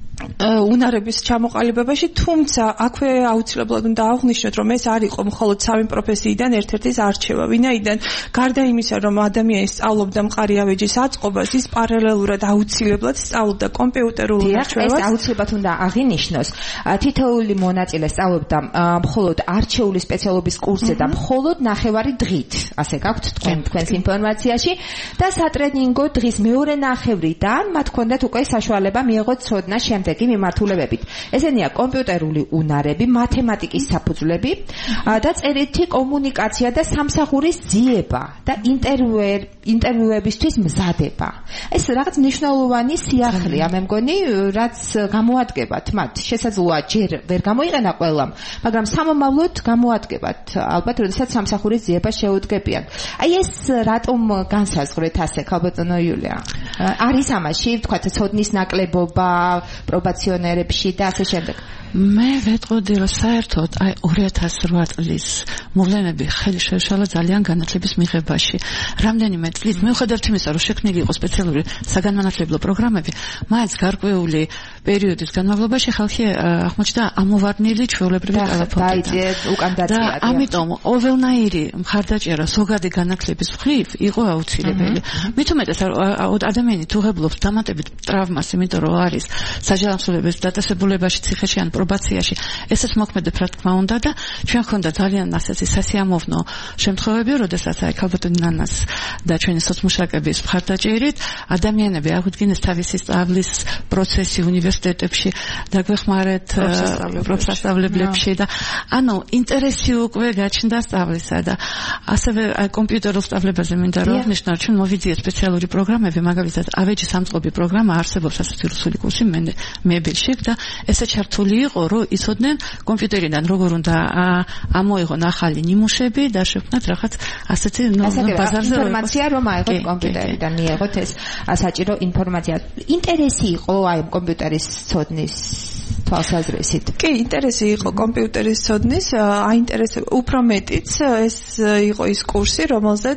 უნარების ჩამოყალიბებაში, თუმცა აქვე აუცილებლად უნდა აღვნიშნოთ, რომ ეს არ იყო მხოლოდ სამი პროფესიიდან ერთ-ერთის არჩევა, ვინაიდან გარდა იმისა, რომ ადამიანი სწავლობდა მყარი ავეჯის აწყობას, ის პარალელურად აუცილებლად სწავლობდა კომპიუტერულ მრჩევლებს. ეს აუცილებლად უნდა აღინიშნოს. თითოეული მონაწილე სწავლობდა მხოლოდ არჩეული სპეციალობის კურსზე და მხოლოდ ნახევარი დღით, ასე გაქვთ თქვენ თქვენს ინფორმაციაში და სატრენინგო დღის მეორე ნახევრიდან მათ ჰქონდათ უკვე საშუალება მიეღოთ ცოდნა შემდეგი მიმართულებებით. ესენია კომპიუტერული უნარები, მათემატიკის საფუძვლები და წერითი კომუნიკაცია და სამსახურის ძიება და ინტერვიუერ ინტერვიუებისთვის მზადება. ეს რაღაც მნიშვნელოვანი სიახლეა, მე მგონი, რაც გამოადგებათ მათ. შესაძლოა ჯერ ვერ გამოიყენა ყველამ, მაგრამ სამომავლოდ გამოადგებათ. ალბათ, როდესაც სამსახურის ძიება შეუდგებიან. აი ეს რატომ განსაზღვრეთ ასე, ქალბატონო იულია? არის ამაში, თქვათ, ცოდნის ნაკლებობა პრობაციონერებში და ასე შემდეგ. მე ვეტყოდი, რომ საერთოდ აი ორი ათას რვა წლის მოვლენები ხელი შეუშალა ძალიან განათლების მიღებაში. რამდენიმე წლით მიუხედავად იმისა, რომ შექმნილი იყო სპეციალური საგანმანათლებლო პროგრამები, მაინც გარკვეული პერიოდის განმავლობაში ხალხი აღმოჩნდა ამოვარდნილი ჩვეულებრივი კალაფოთიდან. დაიწყე უკან დაწია. და ამიტომ ყოველნაირი მხარდაჭერა ზოგადი განათლების მხრივ იყო აუცილებელი. მით უმეტეს ადამიანი თუ ღებულობს დამატებით ტრავმას, იმიტომ რომ არის საჯანმრთელობის დაწესებულებაში, ციხეში ან პრობაციაში, ესეც მოქმედებს რა თქმა უნდა და ჩვენ ხონდა ძალიან ასეთი სასიამოვნო შემთხვევები, როდესაც აი ქალბატონი ნანას და ჩვენი სოციმუშაკების მხარდაჭერით ადამიანები აღვიდგინეს თავისი სწავლის პროცესი უნივერსიტეტებში, დაგვეხმარეთ პროფესორებლებში და ანუ ინტერესი უკვე გაჩნდა სწავლისა და ასევე აი კომპიუტერულ სწავლებაზე მინდა რომ აღნიშნო, ჩვენ მოვიძიეთ სპეციალური პროგრამები, მაგალითად ავეჯის ამწყობი პროგრამა არსებობს ასეთი რუსული კურსი მებილში და ესე ჩართული იყო, რომ იცოდნენ კომპიუტერიდან როგორ უნდა ამოიღონ ახალი ნიმუშები და შექმნათ რაღაც ასეთი ბაზარზე ინფორმაცია რომ აიღოთ კომპიუტერიდან, მიიღოთ ეს საჭირო ინფორმაცია. ინტერესი იყო აი კომპიუტერის ცოდნის თვალსაზრისით. კი, ინტერესი იყო კომპიუტერის ცოდნის, აინტერესებდა უფრო მეტიც ეს იყო ის კურსი, რომელზეც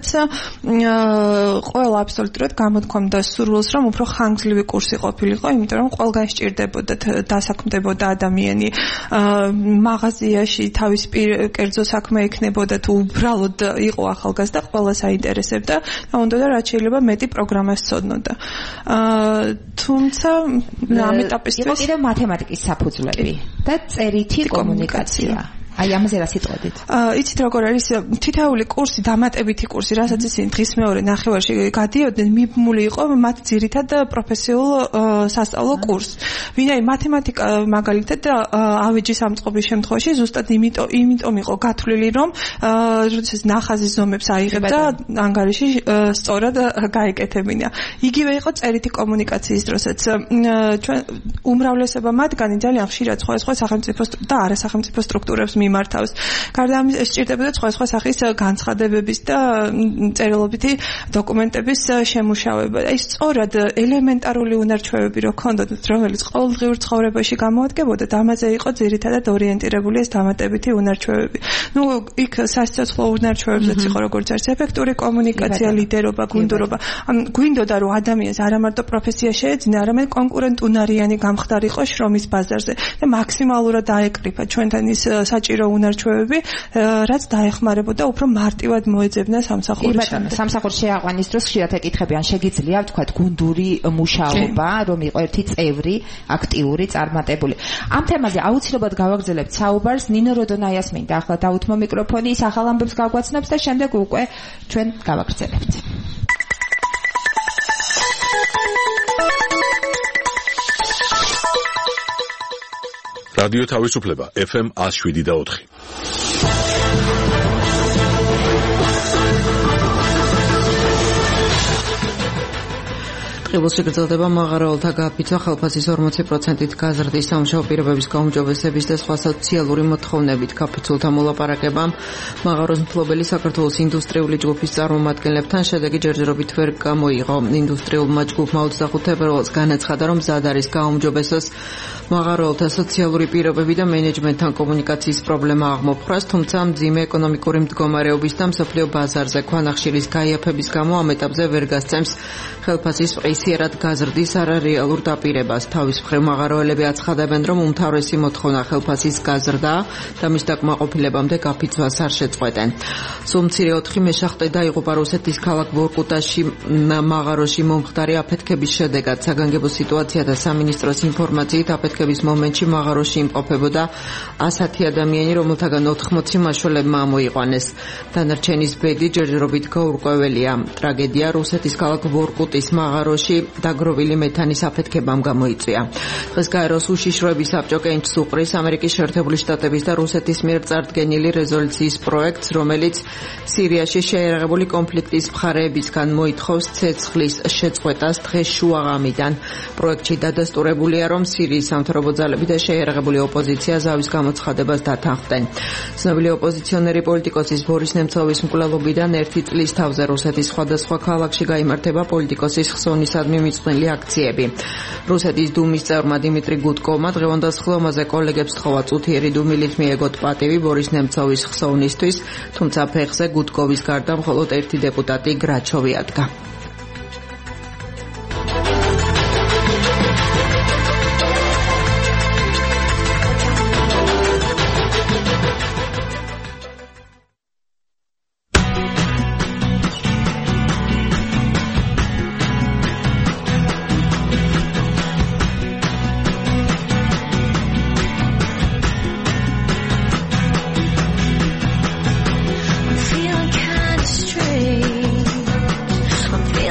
ყველა აბსოლუტურად გამოთქვამდა სურვილს, რომ უფრო ხანგრძლივი კურსი ყოფილიყო, იმიტომ რომ ყველგან სჭირდებოდა დასაქმდებოდა ადამიანი მაღაზიაში თავის კერძო საქმე ექნებოდა თუ უბრალოდ იყო ახალგაზრდა, ყველას აინტერესებდა და უნდა და რაც შეიძლება მეტი პროგრამას ცოდნოდა. თუმცა ამ ეტაპისთვის იყო კიდევ მათემატიკის საფუძვლები და წერითი კომუნიკაცია. აი ამაზე რა სიტყვებით? აა იცით როგორ არის თითოეული კურსი, დამატებითი კურსი, რასაც ისინი დღის მეორე ნახევარში გადიოდნენ, მიბმული იყო მათ ძირითად პროფესიულ სასწავლო კურსს. ვინაი მათემატიკა მაგალითად ავეჯის ამწყობის შემთხვევაში ზუსტად იმიტომ იმიტომ იყო გათვლილი, რომ როდესაც ნახაზის ზომებს აიღებდა და ანგარიში სწორად გაეკეთებინა. იგივე იყო წერითი კომუნიკაციის დროსაც. ჩვენ უმრავლესობა მათგანი ძალიან ხშირად სხვადასხვა სახელმწიფო და არასახელმწიფო სტრუქტურებს მიმართავს. გარდა ამისა, სჭირდებოდა სხვა სხვა სახის განცხადებების და წერილობითი დოკუმენტების შემუშავება. აი სწორად ელემენტარული უნარჩვევები რო ქონდათ, რომელიც ყოველდღიურ ცხოვრებაში გამოადგებოდა, ამაზე იყო ძირითადად ორიენტირებული ეს დამატებითი უნარჩვევები. ნუ იქ სასიცოცხლო უნარჩვევებზეც იყო როგორც არის ეფექტური კომუნიკაცია, ლიდერობა, გუნდურობა. გვინდოდა რომ ადამიანს არა მარტო პროფესია შეეძინა, არამედ კონკურენტუნარიანი გამხდარიყო შრომის ბაზარზე და მაქსიმალურად დაეკრიფა ჩვენთან ის საჭირო უნარჩვევები, რაც დაეხმარებოდა უფრო მარტივად მოეძებნა სამსახურის შემდეგ. სამსახურში შეაყვანის დროს ხშირად ეკითხებიან, შეგიძლია ვთქვათ გუნდური მუშაობა, რომ იყო ერთი წევრი, აქტიური, წარმატებული. ამ თემაზე აუცილებლად გავაგრძელებთ საუბარს. ნინო როდონაიას მინდა ახლა დაუთმო მიკროფონი, ის ახალ ამბებს გაგვაცნობს და შემდეგ უკვე ჩვენ გავაგრძელებთ. რადიო თავისუფლება ეფ ემ one oh seven და four. ტყიბულში გრძელდება მაღაროელთა გაფიცვა, ხელფასის ორმოცი პროცენტით გაზრდის, სამუშაო პირობების გაუმჯობესების და სხვა სოციალური მოთხოვნებით გაფიცულთა მოლაპარაკებამ მაღაროს მფლობელი საქართველოს ინდუსტრიული ჯგუფის წარმომადგენლებთან შედეგი ჯერჯერობით ვერ გამოიღო. ინდუსტრიულმა ჯგუფმა ოცდახუთი თებერვალს განაცხადა, რომ მზად არის გაუმჯობესოს მაღაროელთა სოციალური პირობები და მენეჯმენტთან კომუნიკაციის პრობლემა აღმოფხვრას, თუმცა მძიმე ეკონომიკური მდგომარეობის და მსოფლიო ბაზარზე ქვანახშირის გაიაფების გამო ამ ეტაპზე ვერ გასცემს ხელფასის ყისიერად გაზრდის არარეალურ დაპირებას. თავის მხრივ მაღაროელები აცხადებენ, რომ უმთავრესი მოთხოვნა ხელფასის გაზრდა და მის დაკმაყოფილებამდე გაფიცვას არ შეწყვეტენ. სულ მცირე ოთხი მეშახტე დაიღუპა რუსეთის ქალაქ ვორკუტაში მაღაროში მომხდარი აფეთქების შედეგად. საგანგებო სიტუაცია და სამინისტროს ინფორმაციით აფეთქების მომენტში მაღაროში იმყოფებოდა ასეთი ადამიანი, რომელთაგან ოთხმოცი მაშველებმა ამოიყვანეს. დანარჩენის ბედი ჯერჯერობით გაურკვეველია. ტრაგედია რუსეთის ქალაქ ვორკუტის მაღაროში დაგროვილი მეთანის აფეთქებამ გამოიწვია. დღეს გაეროს უშიშროების საბჭო კენჭს უყრის ამერიკის შეერთებული შტატების და რუსეთის მიერ წარდგენილი რეზოლუციის პროექტს, რომელიც სირიაში შეიარაღებული კონფლიქტის მხარეებისგან მოითხოვს ცეცხლის შეწყვეტას დღეს შუაღამიდან. პროექტში დადასტურებულია, რომ სირიის სამთავრობო ძალები და შეიარაღებული ოპოზიცია ზავის გამოცხადებას დათანხმდნენ. ცნობილი ოპოზიციონერი პოლიტიკოსის ბორის ნემცოვის მკვლელობიდან ერთი წლის თავზე რუსეთის სხვადასხვა ქალაქში გაიმართება პოლიტიკოსის ხსოვნისადმი მიწყნილი აქციები. რუსეთის დუმის წევრმა დიმიტრი გუდკოვმა დღევანდელ ხილომაზე კოლეგებს თხოვა წუთიერი დუმილით მიეგოთ პატივი ბორის ნემცოვის ხსოვნისთვის, თუმცა ფეხზე გუდკოვის გარდა მხოლოდ ერთი დეპუტატი გრაჩოვი ადგა. I'm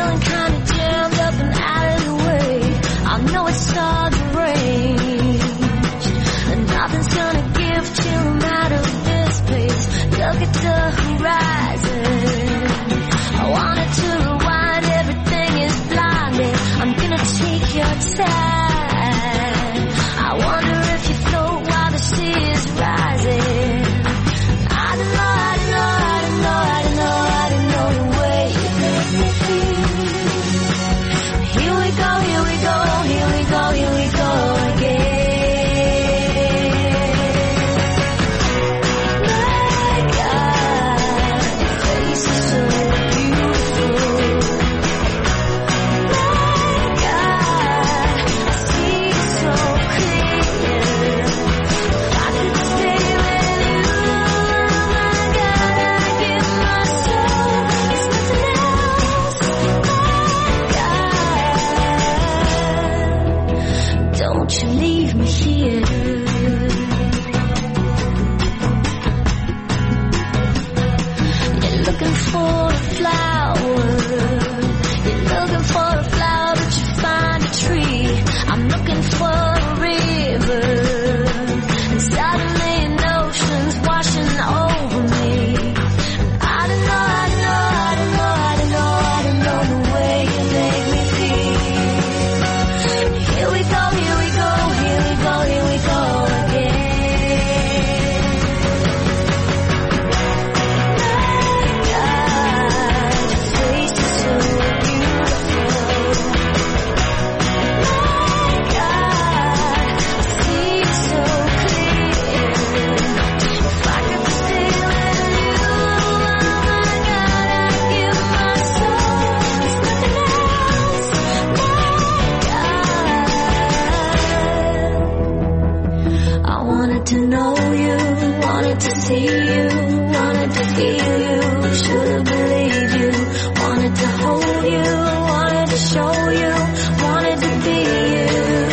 I wanted to know you, wanted to see you, wanted to feel you, should've believed you, wanted to hold you, wanted to show you, wanted to be you.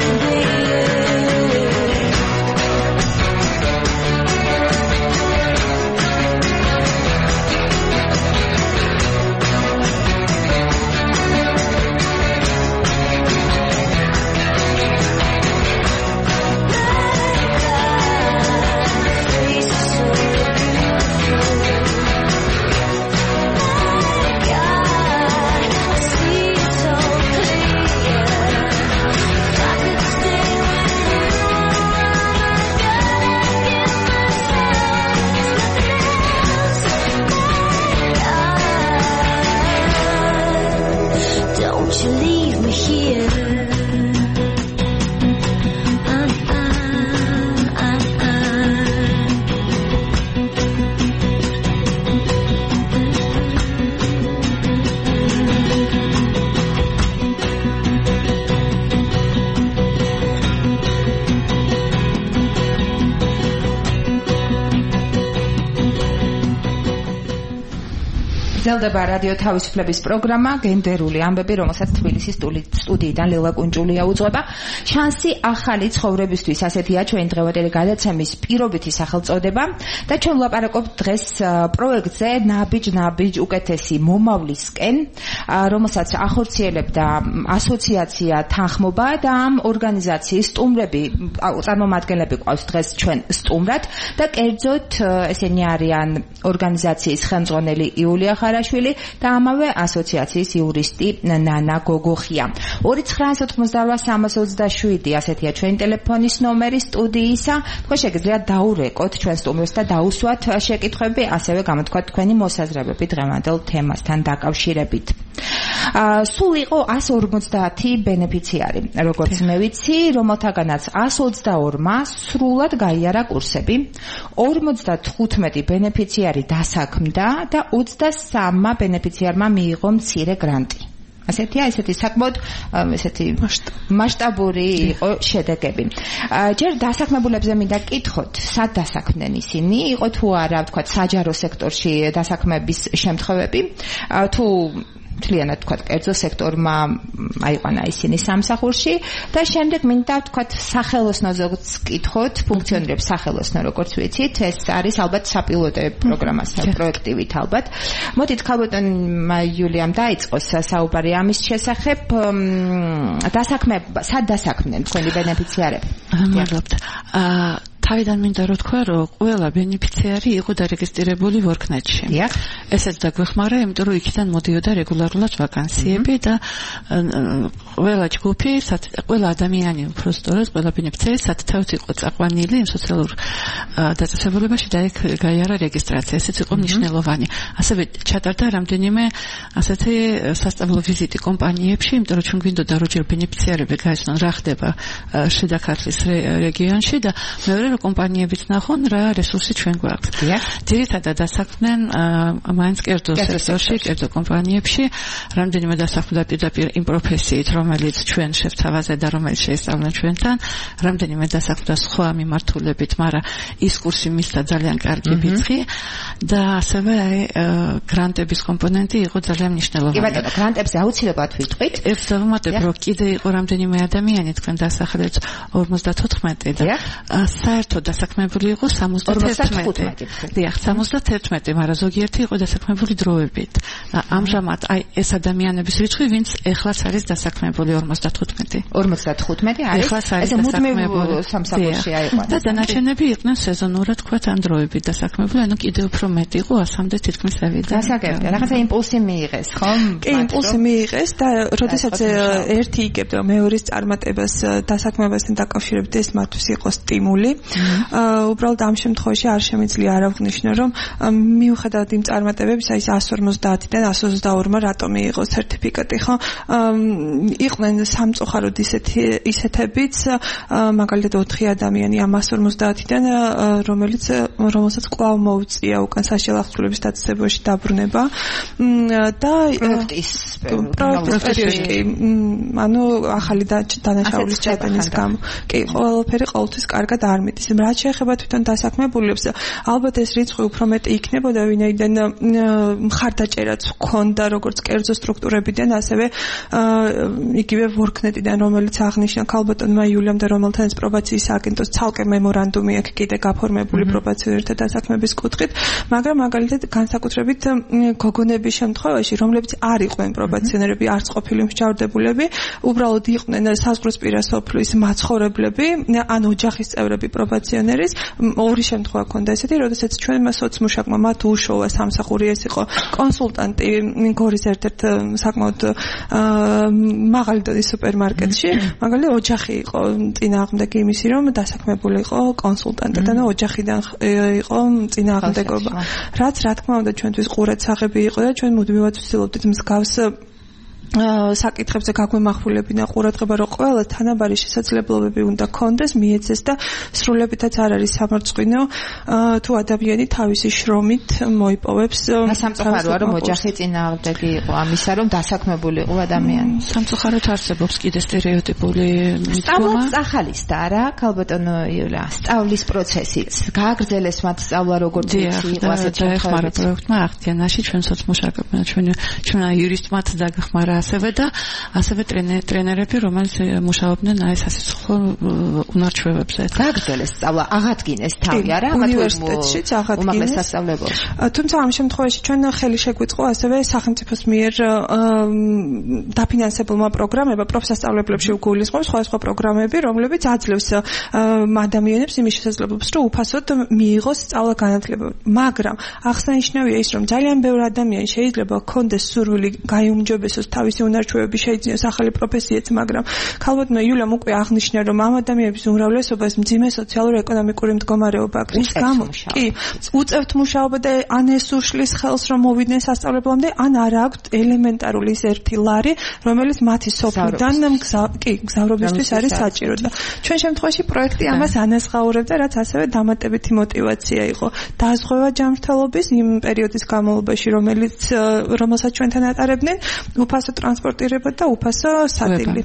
გრძელდება რადიო თავისუფლების პროგრამა გენდერული ამბები, რომელსაც თბილისის სტუდიიდან ლელა კუნჭულია უძღვება. შანსი ახალი ცხოვრებისთვის, ასეთია ჩვენი დღევანდელი გადაცემის პირობითი სახელწოდება და ჩვენ ვლაპარაკობთ დღეს პროექტზე ნაბიჯ-ნაბიჯ უკეთესი მომავლისკენ, რომელსაც ახორციელებდა ასოციაცია თანხმობა და ამ ორგანიზაციის სტუმრები, წარმომადგენლები ყავს დღეს ჩვენ სტუმრად და კერძოდ ესენი არიან ორგანიზაციის ხელმძღვანელი იულია ხარაშვილი და ამავე ასოციაციის იურისტი ნანა გოგოხია. ორი ცხრა ოთხმოცდაორვა სამას ოცდაშვიდი ასეთია ჩვენი ტელეფონის ნომერი სტუდიისა. თქვენ შეგიძლიათ დაურეკოთ ჩვენ სტუმრებს და დაუსვათ შეკითხვები, ასევე გამოთქვათ თქვენი მოსაზრებები დღევანდელ თემასთან დაკავშირებით. სულ იყო ასს ორმოცდაათი ბენეფიციარი, როგორც მე ვიცი, რომელთაგანაც ასს ოცდაორმა სრულად გაიარა კურსები, ორმოცდათხუთმეტი ბენეფიციარი დასაქმდა და ოცდასამმა ბენეფიციარმა მიიღო მცირე გრანტი. ასეთია, ესეთი საკმაოდ ესეთი მასშტაბური იყო შედეგები. ჯერ დასაქმებულებზე მინდა კითხოთ, სად დასაქმდნენ ისინი? იყო თუ არა, ვთქვათ, საჯარო სექტორში დასაქმების შემთხვევები, თუ მთლიანად თქვა კერძო სექტორმა აიყვანა ისინი სამსახურში და შემდეგ მინდა თქვა სახელოსნოზეც კითხოთ, ფუნქციონირებს სახელოსნო, როგორც ვიცით, ეს არის ალბათ საპილოტე პროგრამასთან პროექტივით ალბათ. მოდით ქალბატონმა იულიამ დაიწყოს საუბარი ამის შესახებ, დასაქმება, სად დასაქმდნენ თქვენი ბენეფიციარები? მადლობთ. თავიდან მინდა რომ თქვა, რომ ყველა ბენეფიციარი იყო დარეგისტრირებული ვორქნეტში. ესეც დაგვეხმარა, იმიტომ რომ იქიდან მოდიოდა რეგულარულად ვაკანსიები და ყველა ჯგუფი, ყველა ადამიანი უბრალოდ ყველა ბენეფიციარი სათავეც იყო წაყვანილი იმ სოციალურ დაწესებულებაში და იქ გაიარა რეგისტრაცია. ესეც იყო მნიშვნელოვანი. ასევე ჩატარდა რამდენიმე ასეთი სასწავლო ვიზიტი კომპანიებში, იმიტომ რომ ჩვენ გვინდოდა რომ ჯერ ბენეფიციარები გაიცნონ რა ხდება შიდა ქართლის რეგიონში და მეორე რომ კომპანიებიც ნახონ რა რესურსი ჩვენ გვაქვს. ძირითადად დასაქმდნენ მაინც კერძო სექტორში, კერძო კომპანიებში, რამდენიმე დასაქმდა პირდაპირ იმ პროფესიით, რომელიც ჩვენ შევთავაზე და რომელიც შეისწავლა ჩვენთან, რამდენიმე დასაქმდა სხვა მიმართულებით, მაგრამ ის კურსი მისცა ძალიან კარგი ბიძღი და ასევე აი გრანტების კომპონენტი იყო ძალიან მნიშვნელოვანი. კი ბატონო, გრანტებზე აუცილებლად ვიტყვით. ეს დავუმატებ, რომ კიდე იყო რამდენიმე ადამიანი თქვენ დასახელეთ ორმოცდათოთხმეტი და საერთოდ დასაქმებული იყო სამოცდათერთმეტი. დიახ, სამოცდათერთმეტი, მაგრამ ზოგიერთი იყო დასაქმებული დროებით. ამჟამად აი ეს ადამიანების რიცხვი, ვინც ეხლაც არის დასაქმებული ორმოცდათხუთმეტი. ორმოცდათხუთმეტი არის. ესე მუდმივ სამსახურში აიყვანა. და დანარჩენები იყვნენ სეზონურად, თქვათ, ან დროებით დასაქმებული, ანუ კიდევ უფრო მეტი იყო ასამდე თითქმის ავიდა. დასაგებია, რაღაცა იმპულსი მიიღეს, ხო? კი, იმპულსი მიიღეს და როდესაც ერთი იგებდა მეორის წარმატებას დასაქმებასთან დაკავშირებით, ეს მათთვის იყო სტიმული. უბრალოდ ამ შემთხვევაში არ შემიძლია არ აღნიშნო, რომ მიუხედავად იმ წარმატებებისა, ის ასს ორმოცდაათიდან ასს ოცდაორმა რატომ მიიღო სერტიფიკატი, ხო? იყვნენ სამწუხაროდ ისეთი ისეთებიც, მაგალითად ოთხი ადამიანი ამას ორმოცდაათიდან, რომელიც რომელსაც კვლავ მოუწია უკან საშიაო აღსრულების დაწესებაში დაბრუნება და პროექტის პროექტი ანუ ახალი დანაშაულის ჩატანის გამო კი ყველაფერი ყოველთვის კარგად არ მიდის. რაც შეეხება თვითონ დასაქმებულებს, ალბათ ეს რიცხვი უფრო მეტი იქნებოდა, ვინაიდან მხარდაჭერაც ჰქონდა როგორც კერძო სტრუქტურებიდან, ასევე იგივე ვორქნეტიდან, რომელიც აღნიშნა ქალბატონმა იულიამ და რომელთანაც პრობაციის სააგენტოს ცალკე მემორანდუმი აქვს კიდე გაფორმებული პრობაციონერთა დასაქმების კუთხით, მაგრამ მაგალითად განსაკუთრებით გოგონების შემთხვევაში, რომლებიც არ იყვნენ პრობაციონერები, არც ყოფილი მსჯავრდებულები, უბრალოდ იყვნენ საზღვრისპირა სოფლის მაცხოვრებლები, ან ოჯახის წევრები პრობაციონერის, ორი შემთხვევა ჰქონდა ესეთი, როდესაც ჩვენმა სოცმუშაკმა მათ უშოვა სამსახური, ეს იყო კონსულტანტი გორის ერთ-ერთ საკმაოდ მაღალი დონის სუპერმარკეტში, მაგალითად ოჯახი იყო წინააღმდეგი იმისი, რომ დასაქმებული იყო კონსულტანტად, ანუ ოჯახიდან იყო წინააღმდეგობა. რაც რა თქმა უნდა ჩვენთვის ყურადსაღები იყო და ჩვენ მუდმივად ვცდილობდით მსგავს საკითხებზე გაგვემახვილებინა ყურადღება, რომ ყველა თანაბარი შესაძლებლობები უნდა ქონდეს, მიეცეს და სრულებითაც არ არის სამარცხვინო თუ ადამიანი თავისი შრომით მოიპოვებს. სამწუხაროა, რომ ოჯახი წინააღმდეგი იყო ამისა, რომ დასაქმებული იყო ადამიანი. სამწუხაროდ არსებობს კიდე სტერეოტიპული მიდგომა. სწავლობს ახალის და არა, ქალბატონო იულა, სწავლის პროცესიც გააგრძელეს მათ სწავლა როგორც იცი, იყო ასეთ შემთხვევებში. პროექტმა აღდგენაში ჩვენ სოცმუშაკებმა, ჩვენ ჩვენ იურისტმაც დაგეხმარა ასევე და ასევე ტრენერები, რომელიც მუშაობდნენ აი ეს სასიცოცხლო უნარჩვევებზე. გააგრძელეს სწავლა, აღადგინეს თავი, არა? უნივერსიტეტშიც აღადგინეს სასწავლებელში. თუმცა ამ შემთხვევაში ჩვენ ხელი შეგვიწყო ასევე სახელმწიფოს მიერ დაფინანსებულმა პროგრამებმა, პროფსასწავლებლებში უგულისხმობს სხვადასხვა პროგრამები, რომლებიც აძლევს ადამიანებს იმის შესაძლებლობას, რომ უფასოდ მიიღოს სწავლა-განათლება. მაგრამ აღსანიშნავია ის, რომ ძალიან ბევრი ადამიანი შეიძლება ჰქონდეს სურვილი გაიუმჯობესოს თავის უნარჩვევები, შეიძინოს ახალი პროფესიაც, მაგრამ ქალბატონო იულიამ უკვე აღნიშნა, რომ ამ ადამიანების უმრავლესობას მძიმე სოციალურ-ეკონომიკური მდგომარეობა აქვს. რის გამო კი უწევთ მუშაობა და ან ეს უშლის ხელს, რომ მოვიდნენ სასწავლებლამდე, ან არ აქვთ ელემენტარული ის ერთი ლარი, რომელიც მათი სოფლიდან კი გზავრობისთვის არის საჭირო. და ჩვენ შემთხვევაში პროექტი ამას ანაზღაურებდა, რაც ასევე დამატებითი мотиваცია იყო. დაზღვევა ჯანმრთელობის იმ პერიოდის განმავლობაში, რომელიც რომელსაც ჩვენთან ატარებდნენ, უფასო ტრანსპორტირება და უფასო სადილი.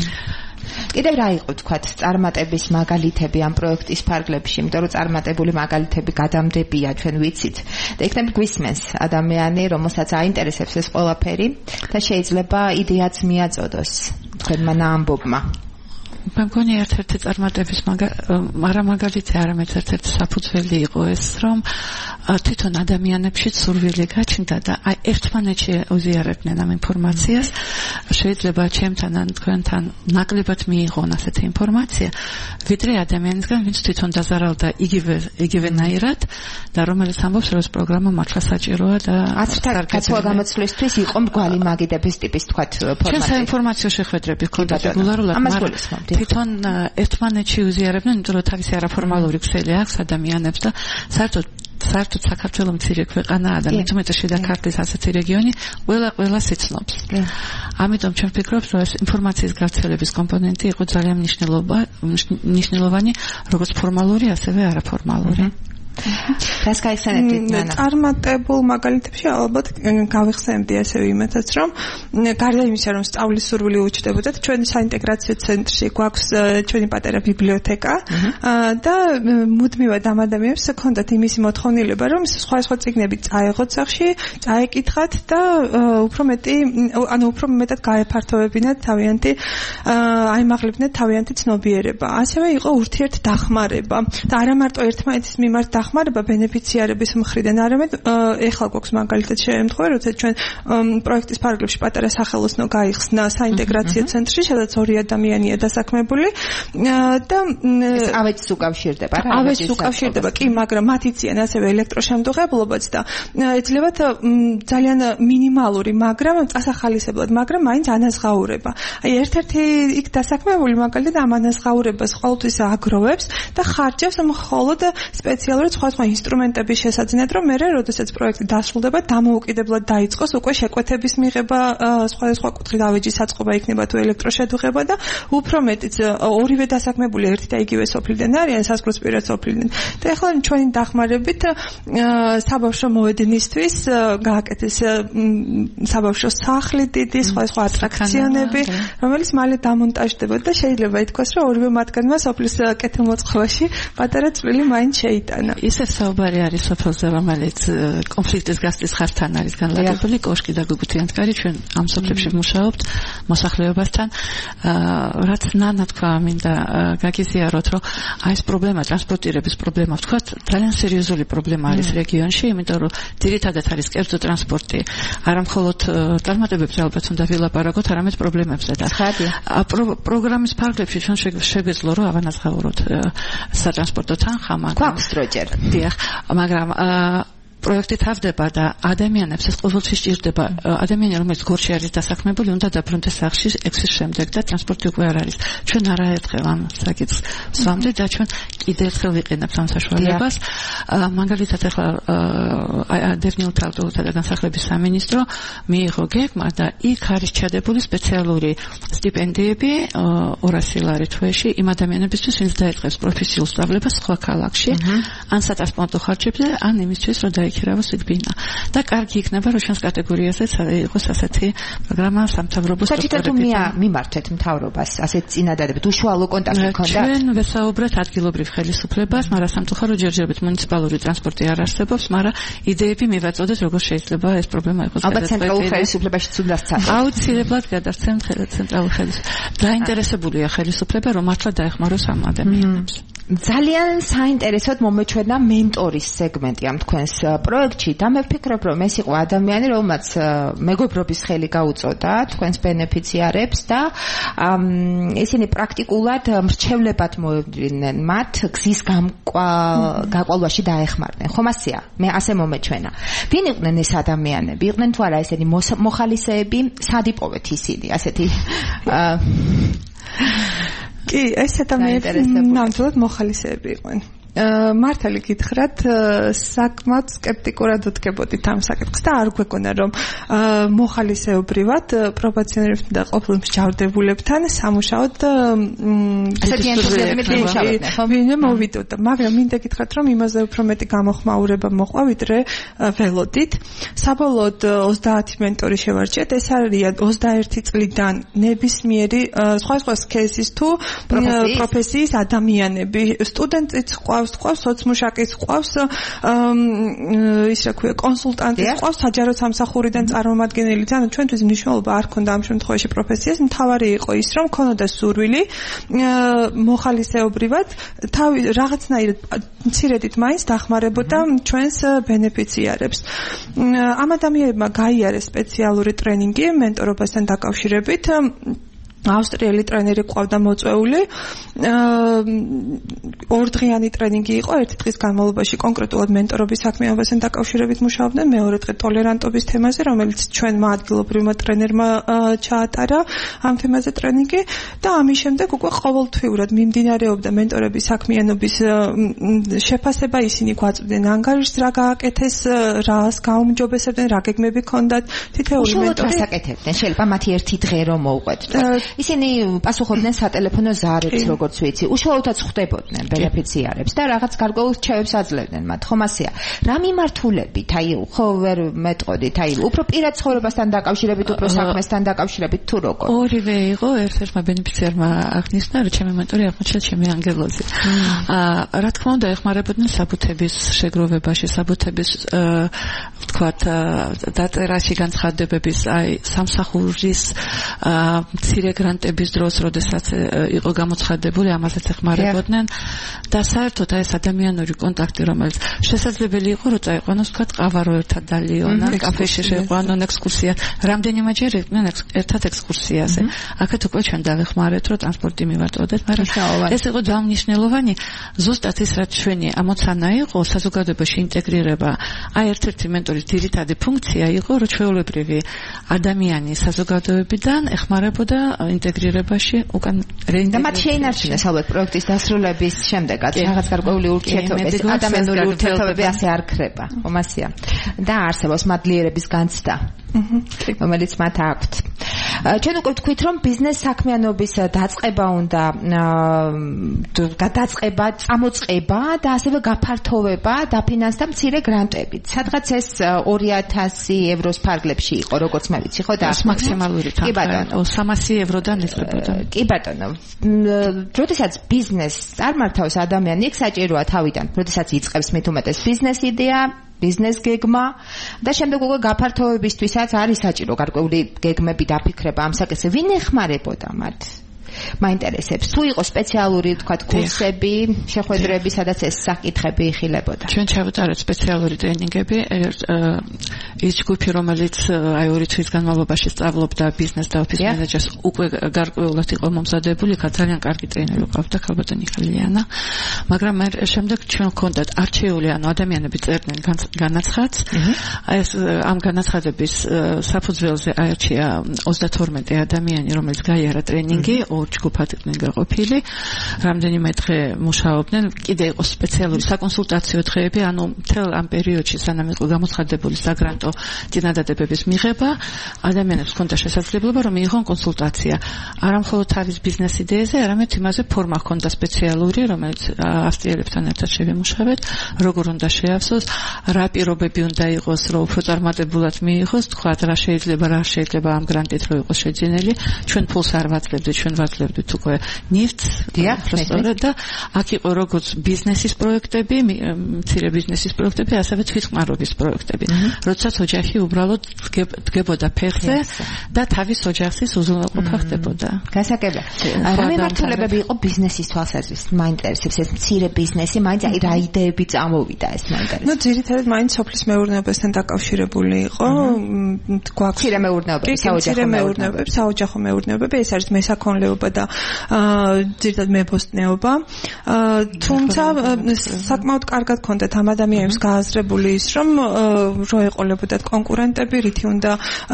კიდევ რა იყო თქვათ წარმატების მაგალითები ამ პროექტის ფარგლებში, იმიტომ რომ წარმატებული მაგალითები გადამდებია, ჩვენ ვიცით. და იქნებ გვისმენს ადამიანი, რომელსაც აინტერესებს ეს ყველაფერი და შეიძლება იდეაც მიაწოდოს თქვენმა ამბობმა. მგონი ერთ-ერთი წარმატების მაგრამ მაგალითი არამედ ერთ-ერთი საფუძველი იყო ეს, რომ თვითონ ადამიანებში სურვილი გაჩნდა და აი ერთმანეთში უზიარებდნენ ამ ინფორმაციას. შეიძლება ჩემთან ან თქვენთან ნაკლებად მიიღონ ასეთი ინფორმაცია, ვიდრე ადამიანისგან, ვინც თვითონ დაზარავდა იგივე იგივენაირად და რომელიც ამბობს, რომ ეს პროგრამა მართლა საჭიროა და კაცოა გამოცვლისთვის იყო მრგვალი მაგიდების ტიპის თქვათ ფორმატი. ჩვენ საინფორმაციო შეხვედრები ჰქონდა რეგულარულად, მაგრამ თვითონ ერთმანეთში უზიარებდნენ, იმიტომ რომ თავისი არაფორმალური ქსელი აქვს ადამიანებს და საერთოდ საერთოდ საქართველოს მცირე ქვეყანაა და მეტუმეტე შიდა ქართლის ასეთი რეგიონი ყველა ყველა სიცნობს. ამიტომ ჩვენ ვფიქრობთ, რომ ეს ინფორმაციის გავრცელების კომპონენტი იყო ძალიან მნიშვნელოვანი, როგორც ფორმალური, ასევე არაფორმალური. რას გაიხსენებთ ნანა? წარმატებულ მაგალითებში ალბათ გავიხსენებდი ასევე იმათაც, რომ გარდა იმისა, რომ სწავლის სურვილი უჩნდებოდათ, ჩვენ საინტეგრაციო ცენტრში გვაქვს ჩვენი პატარა ბიბლიოთეკა და მუდმივად ამ ადამიანებს ჰქონდათ იმისი მოთხოვნილება, რომ სხვადასხვა წიგნები წაეღოთ სახში, წაეკითხათ და უფრო მეტი, ანუ უფრო მეტად გაეფართოვებინათ თავიანთი, აიმაღლებინათ თავიანთი ცნობიერება. ასევე იყო ურთიერთდახმარება და არა მარტო ერთმანეთის მიმართ დახმარება ბენეფიციარების მხრიდან, არამედ ეხლა გვაქვს მაგალითად შემთხვევა, როცა ჩვენ პროექტის ფარგლებში პატარა სახელოსნო გაიხსნა საინტეგრაციო ცენტრში, სადაც ორი ადამიანია დასაქმებული და ეს ავეც უკავშირდება, რა? ავეც უკავშირდება, კი, მაგრამ მათ იციან ასევე ელექტროშემტუხებლობაც და ეძლებათ ძალიან მინიმალური, მაგრამ წასახალისებლად, მაგრამ მაინც ანაზღაურება. აი ერთ-ერთი იქ დასაქმებული მაგალითად ამ ანაზღაურებას ყოველთვის აგროვებს და ხარჯავს მხოლოდ სპეციალურად სხვა სხვადასხვა ინსტრუმენტების შესაძინად, რომ მე როდესაც პროექტი დასრულდება, დამოუკიდებლად დაიწყოს უკვე შეკვეთების მიღება, სხვადასხვა კუთხით ავეჯის საწყობა იქნება თუ ელექტროშედუღება და უფრო მეტიც ორივე დასაქმებული ერთი და იგივე სოფლიდან არიან, საზღვროსპირა სოფლიდან. და ახლა ჩვენი დახმარებით საბავშვო მოედნისთვის გააკეთეს საბავშვო სახლი დიდი, სხვადასხვა ატრაქციონები, რომელიც მალე დამონტაჟდება და შეიძლება ითქვას, რომ ორივე მათგანმა სოფლის კეთილმოწყობაში პატარა წვლილი მაინც შეიტანა. ისევ საუბარი არის სოფელზე, რომელიც კონფლიქტის გასწის ხართან არის განლაგებული, კოშკი და გუგუთიანთკარი, ჩვენ ამ სოფლებში ვმუშაობთ მოსახლეობასთან. რაც ნანა თქვა, მინდა გაგიზიაროთ, რომ აი ეს პრობლემა, ტრანსპორტირების პრობლემა, ვთქვათ, ძალიან სერიოზული პრობლემა არის რეგიონში, იმიტომ რომ ძირითადად არის კერძო ტრანსპორტი. არა მხოლოდ წარმატებებზე ალბათ უნდა ვილაპარაკოთ, არამედ პრობლემებზე და პროგრამის ფარგლებში ჩვენ შეგვეძლო რომ ავანაზღაუროთ სატრანსპორტო თანხამა. გვაქვს დროჯერ. დიახ, მაგრამ პროექტი თავდება და ადამიანებს ეს ყოველთვის სჭირდება. ადამიანი რომელიც გორში არის დასაქმებული, უნდა დაბრუნდეს სახლში ექვსის შემდეგ და ტრანსპორტი უკვე არ არის. ჩვენ არაერთხელ ამ საკითხს ვსვამდით და ჩვენ კიდევ ერთხელ ვიყენებთ ამ საშუალებას. მაგალითად ახლა დევნილთა ავტობუსთა და განსახლების სამინისტრო მიიღო გეგმა და იქ არის ჩადებული სპეციალური სტიპენდიები ორასი ლარი თვეში იმ ადამიანებისთვის, ვინც დაიწყებს პროფესიულ სწავლებას სხვა ქალაქში, ან სატრანსპორტო ხარჯებზე, ან იმისთვის, რომ დაიქირავოს იქბინა. და კარგი იქნება, რომ ჩვენს კატეგორიაზეც იყოს ასეთი პროგრამა სამთავრობო სტრუქტურებით. მიმართეთ მთავრობას ასეთ წინადადებით, უშუალო კონტაქტი ქონდა? ჩვენ ვესაუბრეთ ადგილობრივ ხელისუფლებას, მაგრამ სამწუხაროდ ჯერჯერობით მუნიციპალური ტრანსპორტი არ არსებობს, მაგრამ იდეები მივაწოდეთ, როგორ შეიძლება ეს პრობლემა იყოს. ალბათ ცენტრალურ ხელისუფლებაში ცუდას წავა. აუცილებლად გადავცემთ ცენტრალურ ხელისუფლებას. დაინტერესებულია ხელისუფლება, რომ მართლა დაეხმაროს ამ ადამიანებს. ძალიან საინტერესოდ მომეჩვენა მენტორის სეგმენტი ამ თქვენს პროექტში და მე ვფიქრობ, რომ ეს იყო ადამიანი, რომელმაც მეგობრობის ხელი გაუწოდა თქვენს ბენეფიციარებს და ისინი პრაქტიკულად მრჩევლებად მოევლინენ მათ გზის გაყვალვაში დაეხმარნენ. ხომ ასეა? მე ასე მომეჩვენა. ვინ იყვნენ ეს ადამიანები? იყვნენ თუ არა ესენი მოხალისეები? სად იპოვეთ ისინი? ასეთი კი, ეს ადამიანები ნამდვილად მოხალისეები იყვნენ. მართალი გითხრათ, საკმაოდ სკეპტიკურად ვდგებოდით ამ საკითხს და არ გვეგონა რომ მოხალისეობრივად პროფესიონალებთან და ყოფილ მსჯავრდებულებთან სამუშაოდ ვინმე მოვიდოდა, მაგრამ მინდა გითხრათ, რომ იმაზე უფრო მეტი გამოხმაურება მოყვა, ვიდრე ველოდით. საბოლოოდ ოცდაათი მენტორი შევარჩიეთ, ეს არის ოცდაერთი წლიდან ნებისმიერი სხვადასხვა სქესის თუ პროფესიის ადამიანები, სტუდენტიც ყავს, ყავს სოციმუშაკიც ყავს, ის რა ქვია, კონსულტანტიც ყავს, საჯარო სამსახურიდან წარმომადგენელი. ძალიან ჩვენთვის მნიშვნელობა არ ქონდა ამ შემთხვევაში პროფესიას, მთავარი იყო ის, რომ ქონოდა სურვილი მოხალისეობრივად თავი რაღაცნაირად მცირედით მაინც დახმარებოდა ჩვენს ბენეფიციარებს. ამ ადამიანებმა გაიარეს სპეციალური ტრენინგი მენტორობასთან დაკავშირებით. ავსტრიელი ტრენერი ყავდა მოწვეული. ორდღიანი ტრენინგი იყო, ერთი დღის განმავლობაში კონკრეტულად მენტორობის საქმიანობასთან დაკავშირებით მუშაობდნენ, მეორე დღე ტოლერანტობის თემაზე, რომელიც ჩვენმა ადგილობრივმა ტრენერმა ჩაატარა ამ თემაზე ტრენინგი და ამის შემდეგ უკვე ყოველთვიურად მიმდინარეობდა მენტორების საქმიანობის შეფასება, ისინი გვაწვდნენ ანგარიშს, რა გააკეთეს, რას გაუმჯობესებდნენ, რა გეგმები ჰქონდათ, თითოეული მენტორი აკეთებდნენ. შეიძლება მათი ერთი დღე რომ მოუყვეთ. ისინი პასუხობდნენ სატელეფონო ზარებს, როგორც ვიცი, უშუალოდ ხვდებოდნენ ბენეფიციარებს და რაღაც გარკვეულ რჩევებს აძლევდნენ მათ. ხომ ასეა? რა მიმართულებით? აი, ხო ვერ მეტყოდით, აი, უფრო პირად ცხოვრებასთან დაკავშირებით, უფრო საქმესთან დაკავშირებით თუ როგორ? ორივე იყო, ერთ-ერთმა ბენეფიციარმა აღნიშნა, რომ ჩემი მენტორი აღმოჩნდა ჩემი ანგელოზი. აა, რა თქმა უნდა, ეხმარებოდნენ საბუთების შეგროვებაში, საბუთების ვთქვათ, დაწერაში, განცხადებების, აი, სამსახურის აა, მცირე გრანტების დროს, როდესაც იყო გამოცხადებული, ამასაც ეხმარებოდნენ და საერთოდ ეს ადამიანური კონტაქტი, რომელიც შესაძლებელი იყო, რომ წაიყვანოს თქვა ყავარო ერთად დალიონ, კაფეში შეყვანონ ექსკურსია, რამდენიმეჯერ იყვნენ ერთად ექსკურსიაზე. აქეთ უკვე ჩვენ დავეხმარეთ, რომ ტრანსპორტი მივაწოდეთ, მაგრამ ეს იყო ძალიან მნიშვნელოვანი. ზუსტად ის, რაც ჩვენი ამოცანა იყო, საზოგადოებაში ინტეგრირება. აი, ერთ-ერთი მენტორის ძირითადი ფუნქცია იყო, რომ ჩვეულებრივი ადამიანი საზოგადოებიდან ეხმარებოდა ინტეგრირებაში, უკან და მათ შეინარჩუნეს ალბათ პროექტის დასრულების შემდეგაც რაღაც გარკვეული ურთიერთობები, ადამიანური ურთიერთობები ასე არ ქრება, ხომ ასეა. და არსებობს მადლიერების განცდა. რომელიც მათ აქვთ. ჩვენ უკვე ვთქვით, რომ ბიზნეს საქმიანობის დაწყება უნდა გადაწყება, წამოწყება და ასევე გაფართოვება დაფინანსდა მცირე გრანტებით. სადღაც ეს ორი ათასი ევროს ფარგლებში იყო, როგორც მე ვიცი, ხო და მაქსიმალური თანხა სამასი ევროდან იწყებოდა. კი ბატონო. როდესაც ბიზნესს წარმართავს ადამიანი, იქ საჭიროა თავიდან, როდესაც იწყებს მით უმეტეს ბიზნეს იდეა, ბიზნეს გეგმა და შემდეგ უკვე გაფართოებისთვისაც არის საჭირო გარკვეული გეგმები დაფიქრება ამ საკითხზე. ვინ ეხმარებოდა მათ? მაინტერესებს. თუ იყო სპეციალური, თქვათ, კურსები, შეხვედრები, სადაც ეს საკითხები იხილებოდა. ჩვენ ჩავიტარეთ სპეციალური ტრენინგები, ის ჯგუფი, რომელიც აი ორი თვის განმავლობაში სწავლობდა ბიზნეს და ოფის მენეჯერს, უკვე გარკვეულად იყო მომზადებული, ხა ძალიან კარგი ტრენერი ყავდა, ქალბატონი ხალიანა. მაგრამ მე შემდეგ ჩვენ ვქონდათ არჩეული, ანუ ადამიანები წერდნენ განაცხადს. ეს ამ განაცხადების საფუძველზე აირჩია ოცდათორმეტი ადამიანი, რომელიც გაიარა ტრენინგი, ჯგუფად იყვნენ გაყოფილი, რამდენიმე დღე მუშაობდნენ, კიდე იყო სპეციალური საკონსულტაციო დღეები, ანუ მთელ ამ პერიოდში სანამ იყო გამოცხადებული საგრანტო წინადადებების მიღება, ადამიანებს ჰქონდა შესაძლებლობა, რომ მიიღონ კონსულტაცია. არა მხოლოდ თავის ბიზნეს იდეაზე, არამედ იმაზე ფორმა ჰქონდა სპეციალური, რომელიც ავსტრიელებთან ერთად შევიმუშავეთ, როგორ უნდა შეავსოს, რა პირობები უნდა იყოს, რომ უფრო წარმატებულად მიიღოს, თქვა რა შეიძლება, რა შეიძლება ამ გრანტით რო იყოს შეძენილი, ჩვენ ფულს არ ვაძლევდით, ჩვენ ვაძლევდით უკვე ნივთს, სწორედ და აქ იყო როგორც ბიზნესის პროექტები, მცირე ბიზნესის პროექტები, ასევე თვითმკვლელობის პროექტები. როდესაც ოჯახი უბრალოდ დგებოდა ფეხზე და თავის ოჯახის უზრუნველყოფა ხდებოდა. გასაგებია. რა მიმართულებები იყო ბიზნესის თვალსაზრისით? მაინტერესებს ეს მცირე ბიზნესი, მაინც აი რა იდეები წამოვიდა ეს მაინტერესებს. ნუ ძირითადად მაინც სოფლის მეურნეობასთან დაკავშირებული იყო. გვაქვს მცირე მეურნეობები, საოჯახო მეურნეობები, საოჯახო მეურნეობები, ეს არის მესაქონლეობა და ძირითადად მებოსტნეობა. თუმცა საკმაოდ კარგად ქონდათ ამ ადამიანებს გააზრებული ის, რომ რო ეყოლებოდათ კონკურენტები, რითი უნდა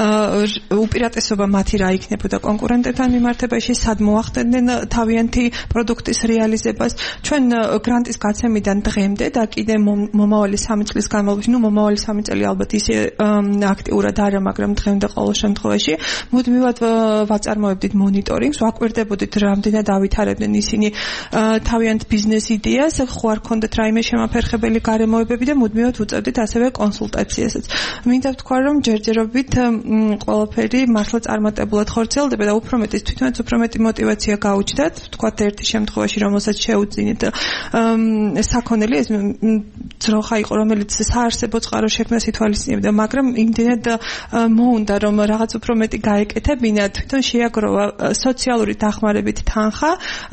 უპირატესობა მათი რა იქნებოდა კონკურენტებთან მიმართებაში, სად მოახდენდნენ თავიანთი პროდუქტის რეალიზებას. ჩვენ გრანტის გაცემიდან დღემდე და კიდე მომავალი სამი წლის განმავლობაში, ნუ მომავალი სამი წელი ალბათ ისე აქტიურად არა, მაგრამ დღემდე ყოველ შემთხვევაში მუდმივად ვაწარმოებდით მონიტორინგს, ვაკვირდებოდით რამდენად ავითარებდნენ ისინი თავიანთ ბიზნეს იდეას, ხო არ ქონდათ რაიმე შემაფერხებელი გარემოებები და მუდმივად უწევდით ასევე კონსულტაციასაც. მინდა ვთქვა, რომ ჯერჯერობით ყველაფერი მართლა წარმატებულად ხორციელდება და უფრო მეტის თვითონაც უფრო მეტი мотиваცია გაუჩნდათ, ვთქვათ ერთი შემთხვევაში, რომელსაც შეუძინეთ საქონელი, ეს ძროხა იყო, რომელიც საარსებო წყაროს შექმნას ითვალისწინებდა, მაგრამ იმდენად მოუნდა, რომ რაღაც უფრო მეტი გაეკეთებინა, თვითონ შეაგროვა სოციალური დახმარებით თანხა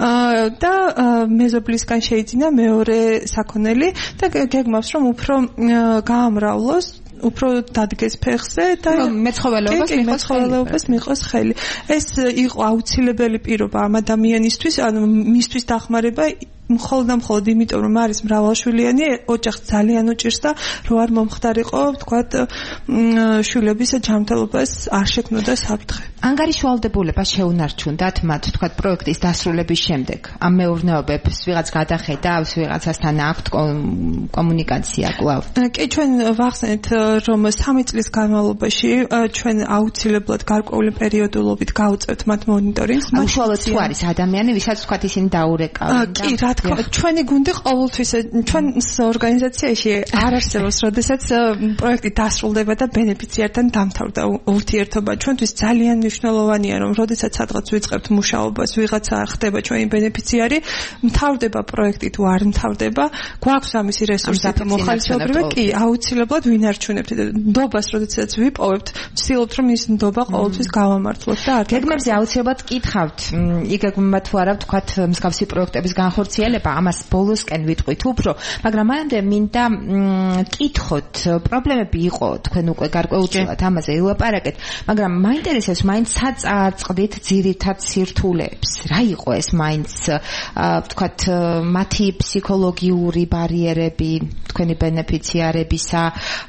და მეზობლისგან შეიძინა მეორე საქონელი და გეგმავს, რომ უფრო გაამრავლოს, უფრო დადგეს ფეხზე და მეცხოველეობას მიიღოს ხელი. ეს იყო აუცილებელი პირობა ამ ადამიანისთვის, ანუ მისთვის დახმარება მხოლოდ და მხოლოდ იმიტომ, რომ არის მრავალშვილიანი, ოჯახს ძალიან უჭირს და რო არ მომხდარიყო, ვთქვათ, შვილების ჯანმრთელობას არ შექმნოდა საფრთხე. ანგარიშვალდებულება შეუნარჩუნდათ მათ, ვთქვათ, პროექტის დასრულების შემდეგ. ამ მეურნეობებს ვიღაც გადახედავს, ვიღაცასთან აქვთ კომუნიკაცია კვლავ. კი, ჩვენ ვახსენეთ, რომ სამი წლის განმავლობაში ჩვენ აუცილებლად გარკვეული პერიოდულობით გავუწევთ მათ მონიტორინგს. უშუალოდ თუ არის ადამიანი, ვისაც ვთქვათ ისინი დაურეკავენ. კი, რა თქმა უნდა, ჩვენი გუნდი ყოველთვის ჩვენს ორგანიზაციაში არ არსებობს, როდესაც პროექტი დასრულდება და ბენეფიციართან დამთავრდა ურთიერთობა. ჩვენთვის ძალიან მნიშვნელოვანია, რომ როდესაც სადღაც ვიწყებთ მუშაობას, ვიღაცა ხდება ჩვენი ბენეფიციარი, მთავრდება პროექტი თუ არ მთავრდება, გვაქვს ამისი რესურსები მოხალისეობრივი, კი, აუცილებლად ვინარჩუნებთ და ნდობას, როდესაც ვიპოვებთ, ვცდილობთ, რომ ის ნდობა ყოველთვის გავამართლოთ და არ გეგმებზე აუცილებლად კითხავთ, იგეგმება თუ არა, ვთქვათ, მსგავსი პროექტების განხორციელება, ამას ბოლოსკენ ვიტყვით უფრო, მაგრამ მანამდე მინდა კითხოთ, პრობლემები იყო, თქვენ უკვე გარკვეულწილად ამაზე ილაპარაკეთ, მაგრამ მაინტერესებს მაინც საწარწყდით ძირითად სირთულეებს. რა იყო ეს მაინც, ვთქვათ, მათი ფსიქოლოგიური ბარიერები, თქვენი ბენეფიციარებისა,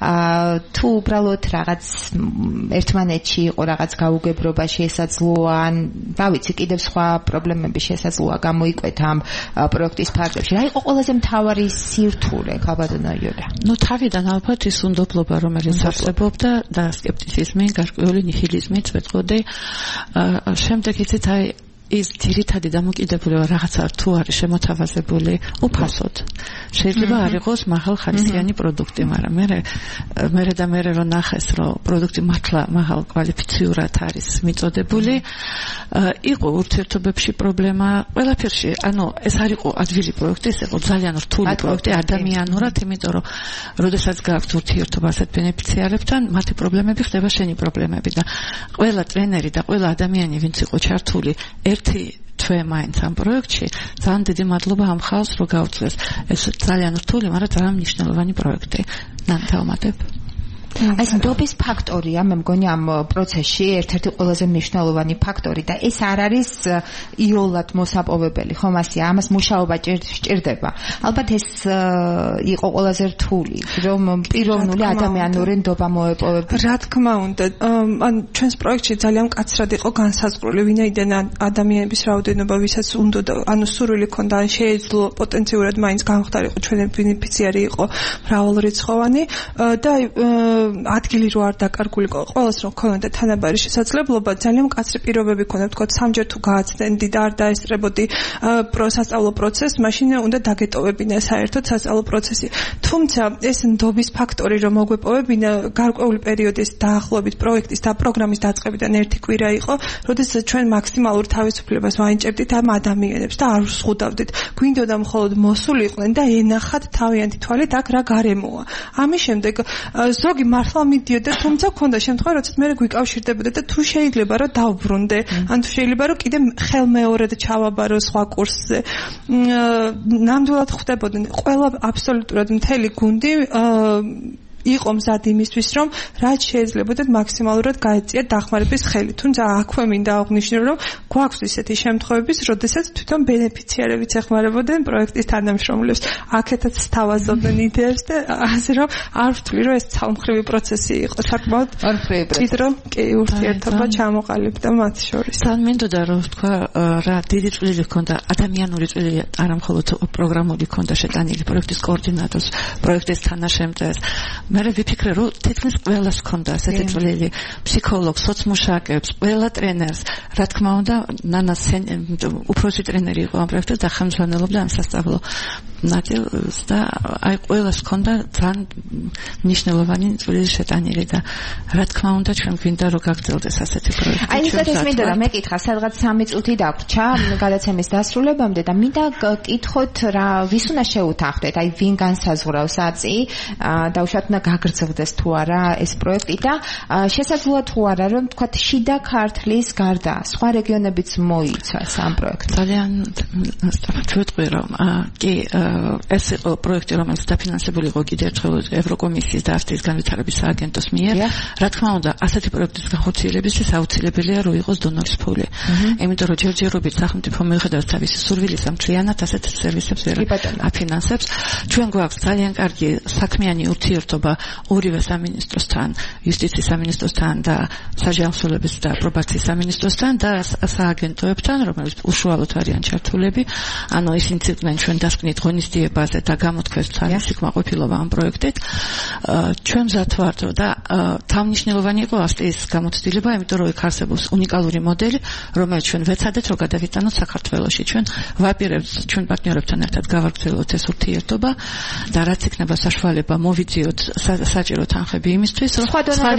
თუ უბრალოდ რაღაც ერთმანეთში იყო რაღაც გაუგებრობა შესაძლოა, ან რა ვიცი, კიდევ სხვა პრობლემები შესაძლოა გამოიკვეთა ამ პროექტის ფარგლებში. რა იყო ყველაზე მთავარი სირთულე, ქალბატონო იოდა? ნუ თავიდან ალბათ ის უნდობლობა, რომელიც არსებობდა და სკეპტიციზმი, გარკვეული ნიჰილიზმიც ვეთყოდი. შემდეგ იცით, აი ის ძირითადი დამოკიდებულება რაღაცა თუ არის შემოთავაზებული უფასოდ. შეიძლება არ იყოს მაღალხარისხიანი პროდუქტი, მაგრამ მე მე და მე რო ნახეს, რომ პროდუქტი მართლა მაღალ კვალიფიციურად არის მიწოდებული, იყო ურთიერთობებში პრობლემა ყველაფერში. ანუ ეს არ იყო ადვილი პროექტი, ეს იყო ძალიან რთული პროექტი ადამიანურად, იმიტომ რომ როდესაც გააქვთ ურთიერთობა ასეთ ბენეფიციარებთან, მათი პრობლემები ხდება შენი პრობლემები და ყველა ტრენერი და ყველა ადამიანი, ვინც იყო ჩართული ერთი თვე მაინც ამ პროექტში, ძალიან დიდი მადლობა ამ ხალხს, რომ გაუწევს. ეს ძალიან რთული, მაგრამ ძალიან მნიშვნელოვანი პროექტი. ნანთავმატებ. ეს ნდობის ფაქტორია, მე მგონი ამ პროცესში ერთ-ერთი ყველაზე მნიშვნელოვანი ფაქტორი და ეს არ არის იოლად მოსაპოვებელი, ხომ ასეა, ამას მუშაობა ჭირდება. ალბათ ეს იყო ყველაზე რთული, რომ პიროვნული ადამიანური ნდობა მოეპოვებინა. რა თქმა უნდა, ან ჩვენს პროექტში ძალიან მკაცრად იყო განსაზღვრული, ვინაიდან ადამიანების რაოდენობა, ვისაც უნდა, ანუ სურვილი ქონდა, ან შეეძლო პოტენციურად მაინც გამხდარიყო ჩვენი ბენეფიციარი იყო მრავალრიცხოვანი და ადგილი რო არ დაკარგული ყოველს რომ ქონდა თანაბარი შესაძლებლობა, ძალიან მკაცრი პირობები ქონდა, თქო სამჯერ თუ გააცდენდი და არ დაესწრებოდი სასწავლო პროცესს, მაშინ უნდა დაგეტოვებინა საერთოდ სასწავლო პროცესი. თუმცა ეს ნდობის ფაქტორი რომ მოგვეპოვებინა გარკვეული პერიოდის დაახლოებით პროექტის და პროგრამის დაწყებიდან ერთი კვირა იყო, როდესაც ჩვენ მაქსიმალურ თავისუფლებას ვაინჭებდით ამ ადამიანებს და არ ვსხუდავდით. გვინდოდა მხოლოდ მოსულიყვნენ და ენახათ თავიანთი თვალით აქ რა გარემოა. ამის შემდეგ ზოგი მართლა მიდიოდა, თუმცა ქონდა შემთხვევა, როდესაც მე გვიკავშირდებოდა და თუ შეიძლება რომ დავბრუნდე, ან თუ შეიძლება რომ კიდე ხელმეორედ ჩავაბარო სხვა კურსზე. ნამდვილად ხვდებოდნენ ყველა აბსოლუტურად მთელი გუნდი იყო მზად იმისთვის, რომ რაც შეიძლებოდა მაქსიმალურად გაეწია დახმარების ხელი. თუმცა აქვე მინდა აღვნიშნო, რომ გვაქვს ისეთი შემთხვევები, როდესაც თვითონ ბენეფიციარებიც ეხმარებოდნენ პროექტის თანამშრომლებს. აქეთაც სთავაზობდნენ იდეებს და ასე რომ არ ვთვლი, რომ ეს ცალმხრივი პროცესი იყო. საკმაოდ მჭიდრო კი ურთიერთობა ჩამოყალიბდა მათ შორის. თან მინდოდა რომ თქვა რა დიდი წვლილი ჰქონდა, ადამიანური წვლილი, არა მხოლოდ პროგრამული ჰქონდა შეტანილი პროექტის კოორდინატორს, პროექტის თანაშემწეს. მე ვიფიქრე, რომ თითქმის ყველას ჰქონდა ასეთი წვლილი, ფსიქოლოგს, სოციმუშაკებს, ყველა ტრენერს. რა თქმა უნდა, ნანას უფროსი ტრენერი იყო ამ პროექტზე და ხელმძღვანელობდა ამ სასწავლო ნაწილს და აი ყველას ჰქონდა ძალიან მნიშვნელოვანი წვლილი შეტანილი და რა თქმა უნდა, ჩვენ გვინდა რომ გაგრძელდეს ასეთი პროექტი. აი ესეც მინდოდა მეკითხა, სადღაც სამი წუთი დაგვრჩა გადაცემის დასრულებამდე და მინდა გკითხოთ რა ვის უნდა შეუთანხმდეთ, აი ვინ განსაზღვრავს აწი, დაუშვათ უნდა გაგრძელდეს თუ არა ეს პროექტი და შესაძლოა თუ არა რომ თქვათ შიდა ქართლის გარდა სხვა რეგიონებიც მოიცავს ამ პროექტს. ძალიან ვეთქვი რომ კი ეს იყო პროექტი, რომელიც დაფინანსებული იყო კიდევ ერთხელ ევროკომისიის და ავსტრიის განვითარების სააგენტოს მიერ. რა თქმა უნდა, ასეთი პროექტის განხორციელებისთვის აუცილებელია რომ იყოს დონორის ფული. იმიტომ რომ ჯერჯერობით სახელმწიფო მიუხედავად თავისი სურვილისა მთლიანად ასეთ სერვისებს ვერ აფინანსებს. ჩვენ გვაქვს ძალიან კარგი საქმიანი ურთიერთობა ორივე სამინისტროსთან, იუსტიციის სამინისტროსთან და საჯავშოლების და პრობაციის სამინისტროსთან და სააგენტოებთან, რომელიც უშუალოდ არიან ჩართულები. ანუ ისინი ცდილობენ ჩვენ დასკვნით ღონისძიებაზე და გამოთქვეს თავისი კმაყოფილება ამ პროექტით. ჩვენ მზად ვართ და თავმნიშნელოვანი იყო ავსტრიის გამოცდილება, იმიტომ რომ იქ არსებობს უნიკალური მოდელი, რომელიც ჩვენ ვეცადეთ რომ გადავიტანოთ საქართველოში. ჩვენ ვაპირებთ ჩვენ პარტნიორებთან ერთად გავაგრძელოთ ეს ურთიერთობა და რაც იქნება საშუალება მოვიძიოთ საჭირო თანხები იმისთვის, რომ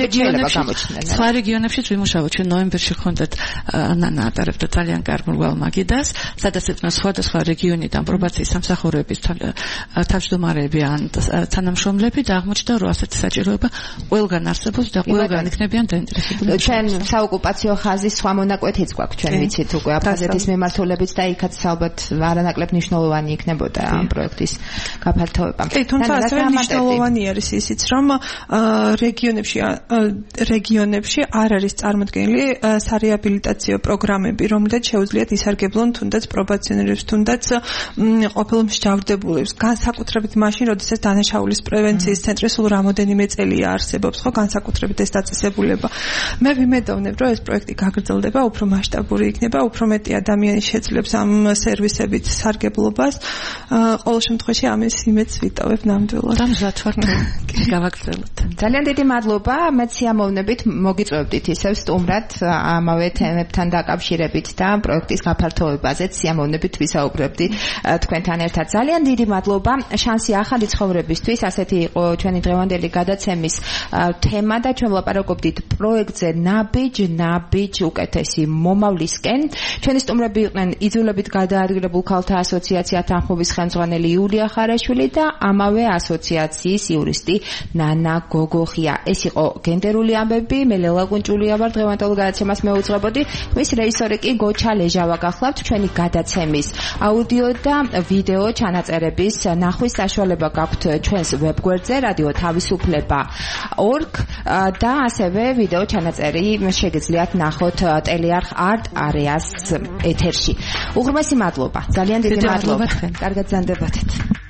სხვა რეგიონებშიც ვიმუშაოთ. ჩვენ ნოემბერში ხონდათ ნანა ატარებდა ძალიან კარგ მრგვალ მაგიდას, სადაც ეწნა სხვადასხვა რეგიონიდან პრობაციის სამსახურების თავმჯდომარეები ან თანამშრომლები და აღმოჩნდა, რომ ასეთი საჭიროება ყველგან ყველგან არსებობს და ყველგან იქნებიან დაინტერესებული. ჩვენ საოკუპაციო ხაზის სხვა მონაკვეთიც გვაქვს, ჩვენ ვიცით უკვე აფხაზეთის მიმართულებით და იქაც ალბათ არანაკლებ მნიშვნელოვანი იქნებოდა ამ პროექტის გაფართოება. კი, თუმცა ასევე მნიშვნელოვანი არის ისიც, რომ რეგიონებში რეგიონებში არ არის წარმოდგენილი სარეაბილიტაციო პროგრამები, რომლითაც შეუძლიათ ისარგებლონ თუნდაც პრობაციონერებს, თუნდაც ყოფილ მსჯავრდებულებს. განსაკუთრებით მაშინ, როდესაც დანაშაულის პრევენციის ცენტრი სულ რამოდენიმე წელია არსებობს, ხო, განსაკუთრებით ეს დაწესებულება. მე ვიმედოვნებ, რომ ეს პროექტი გაგრძელდება, უფრო მასშტაბური იქნება, უფრო მეტი ადამიანი შეძლებს ამ სერვისებით სარგებლობას. ყოველ შემთხვევაში ამის იმედს ვიტოვებ ნამდვილად. დამზად ვარ გავაგრძელოთ. ძალიან დიდი მადლობა. მე სიამოვნებით მოგიწევდით ისევ სტუმრად ამავე თემებთან დაკავშირებით და პროექტის გაფართოებაზეც სიამოვნებით ვისაუბრებდი თქვენთან ერთად. ძალიან დიდი მადლობა. შანსი ახალი ცხოვრებისთვის, ასეთი იყო ჩვენი დღევანდელი გადაცემის თემა და ჩვენ ვლაპარაკობდით პროექტზე ნაბიჯ ნაბიჯ უკეთესი მომავლისკენ. ჩვენი სტუმრები იყვნენ იძულებით გადაადგილებულ ქალთა ასოციაცია თანხმობის ხელმძღვანელი იულია ხარაშვილი და ამავე ასოციაციის იურისტი ნანა გოგოხია. ეს იყო გენდერული ამბები, მე ლელა კუნჭულია ვარ, დღევანდელ გადაცემას მეუძღვებოდი. მის რეჟისორი კი გოჩა ლეჟავა გახლავთ. ჩვენი გადაცემის აუდიო და ვიდეო ჩანაწერების ნახვის საშუალება გაქვთ ჩვენს ვებგვერდზე რადიო თავისუფლება ორგ და ასევე ვიდეო ჩანაწერი შეგიძლიათ ნახოთ ტელეარხ არტ არეას ეთერში. უღრმესი მადლობა. ძალიან დიდი მადლობა. კარგად ზანდებოდეთ.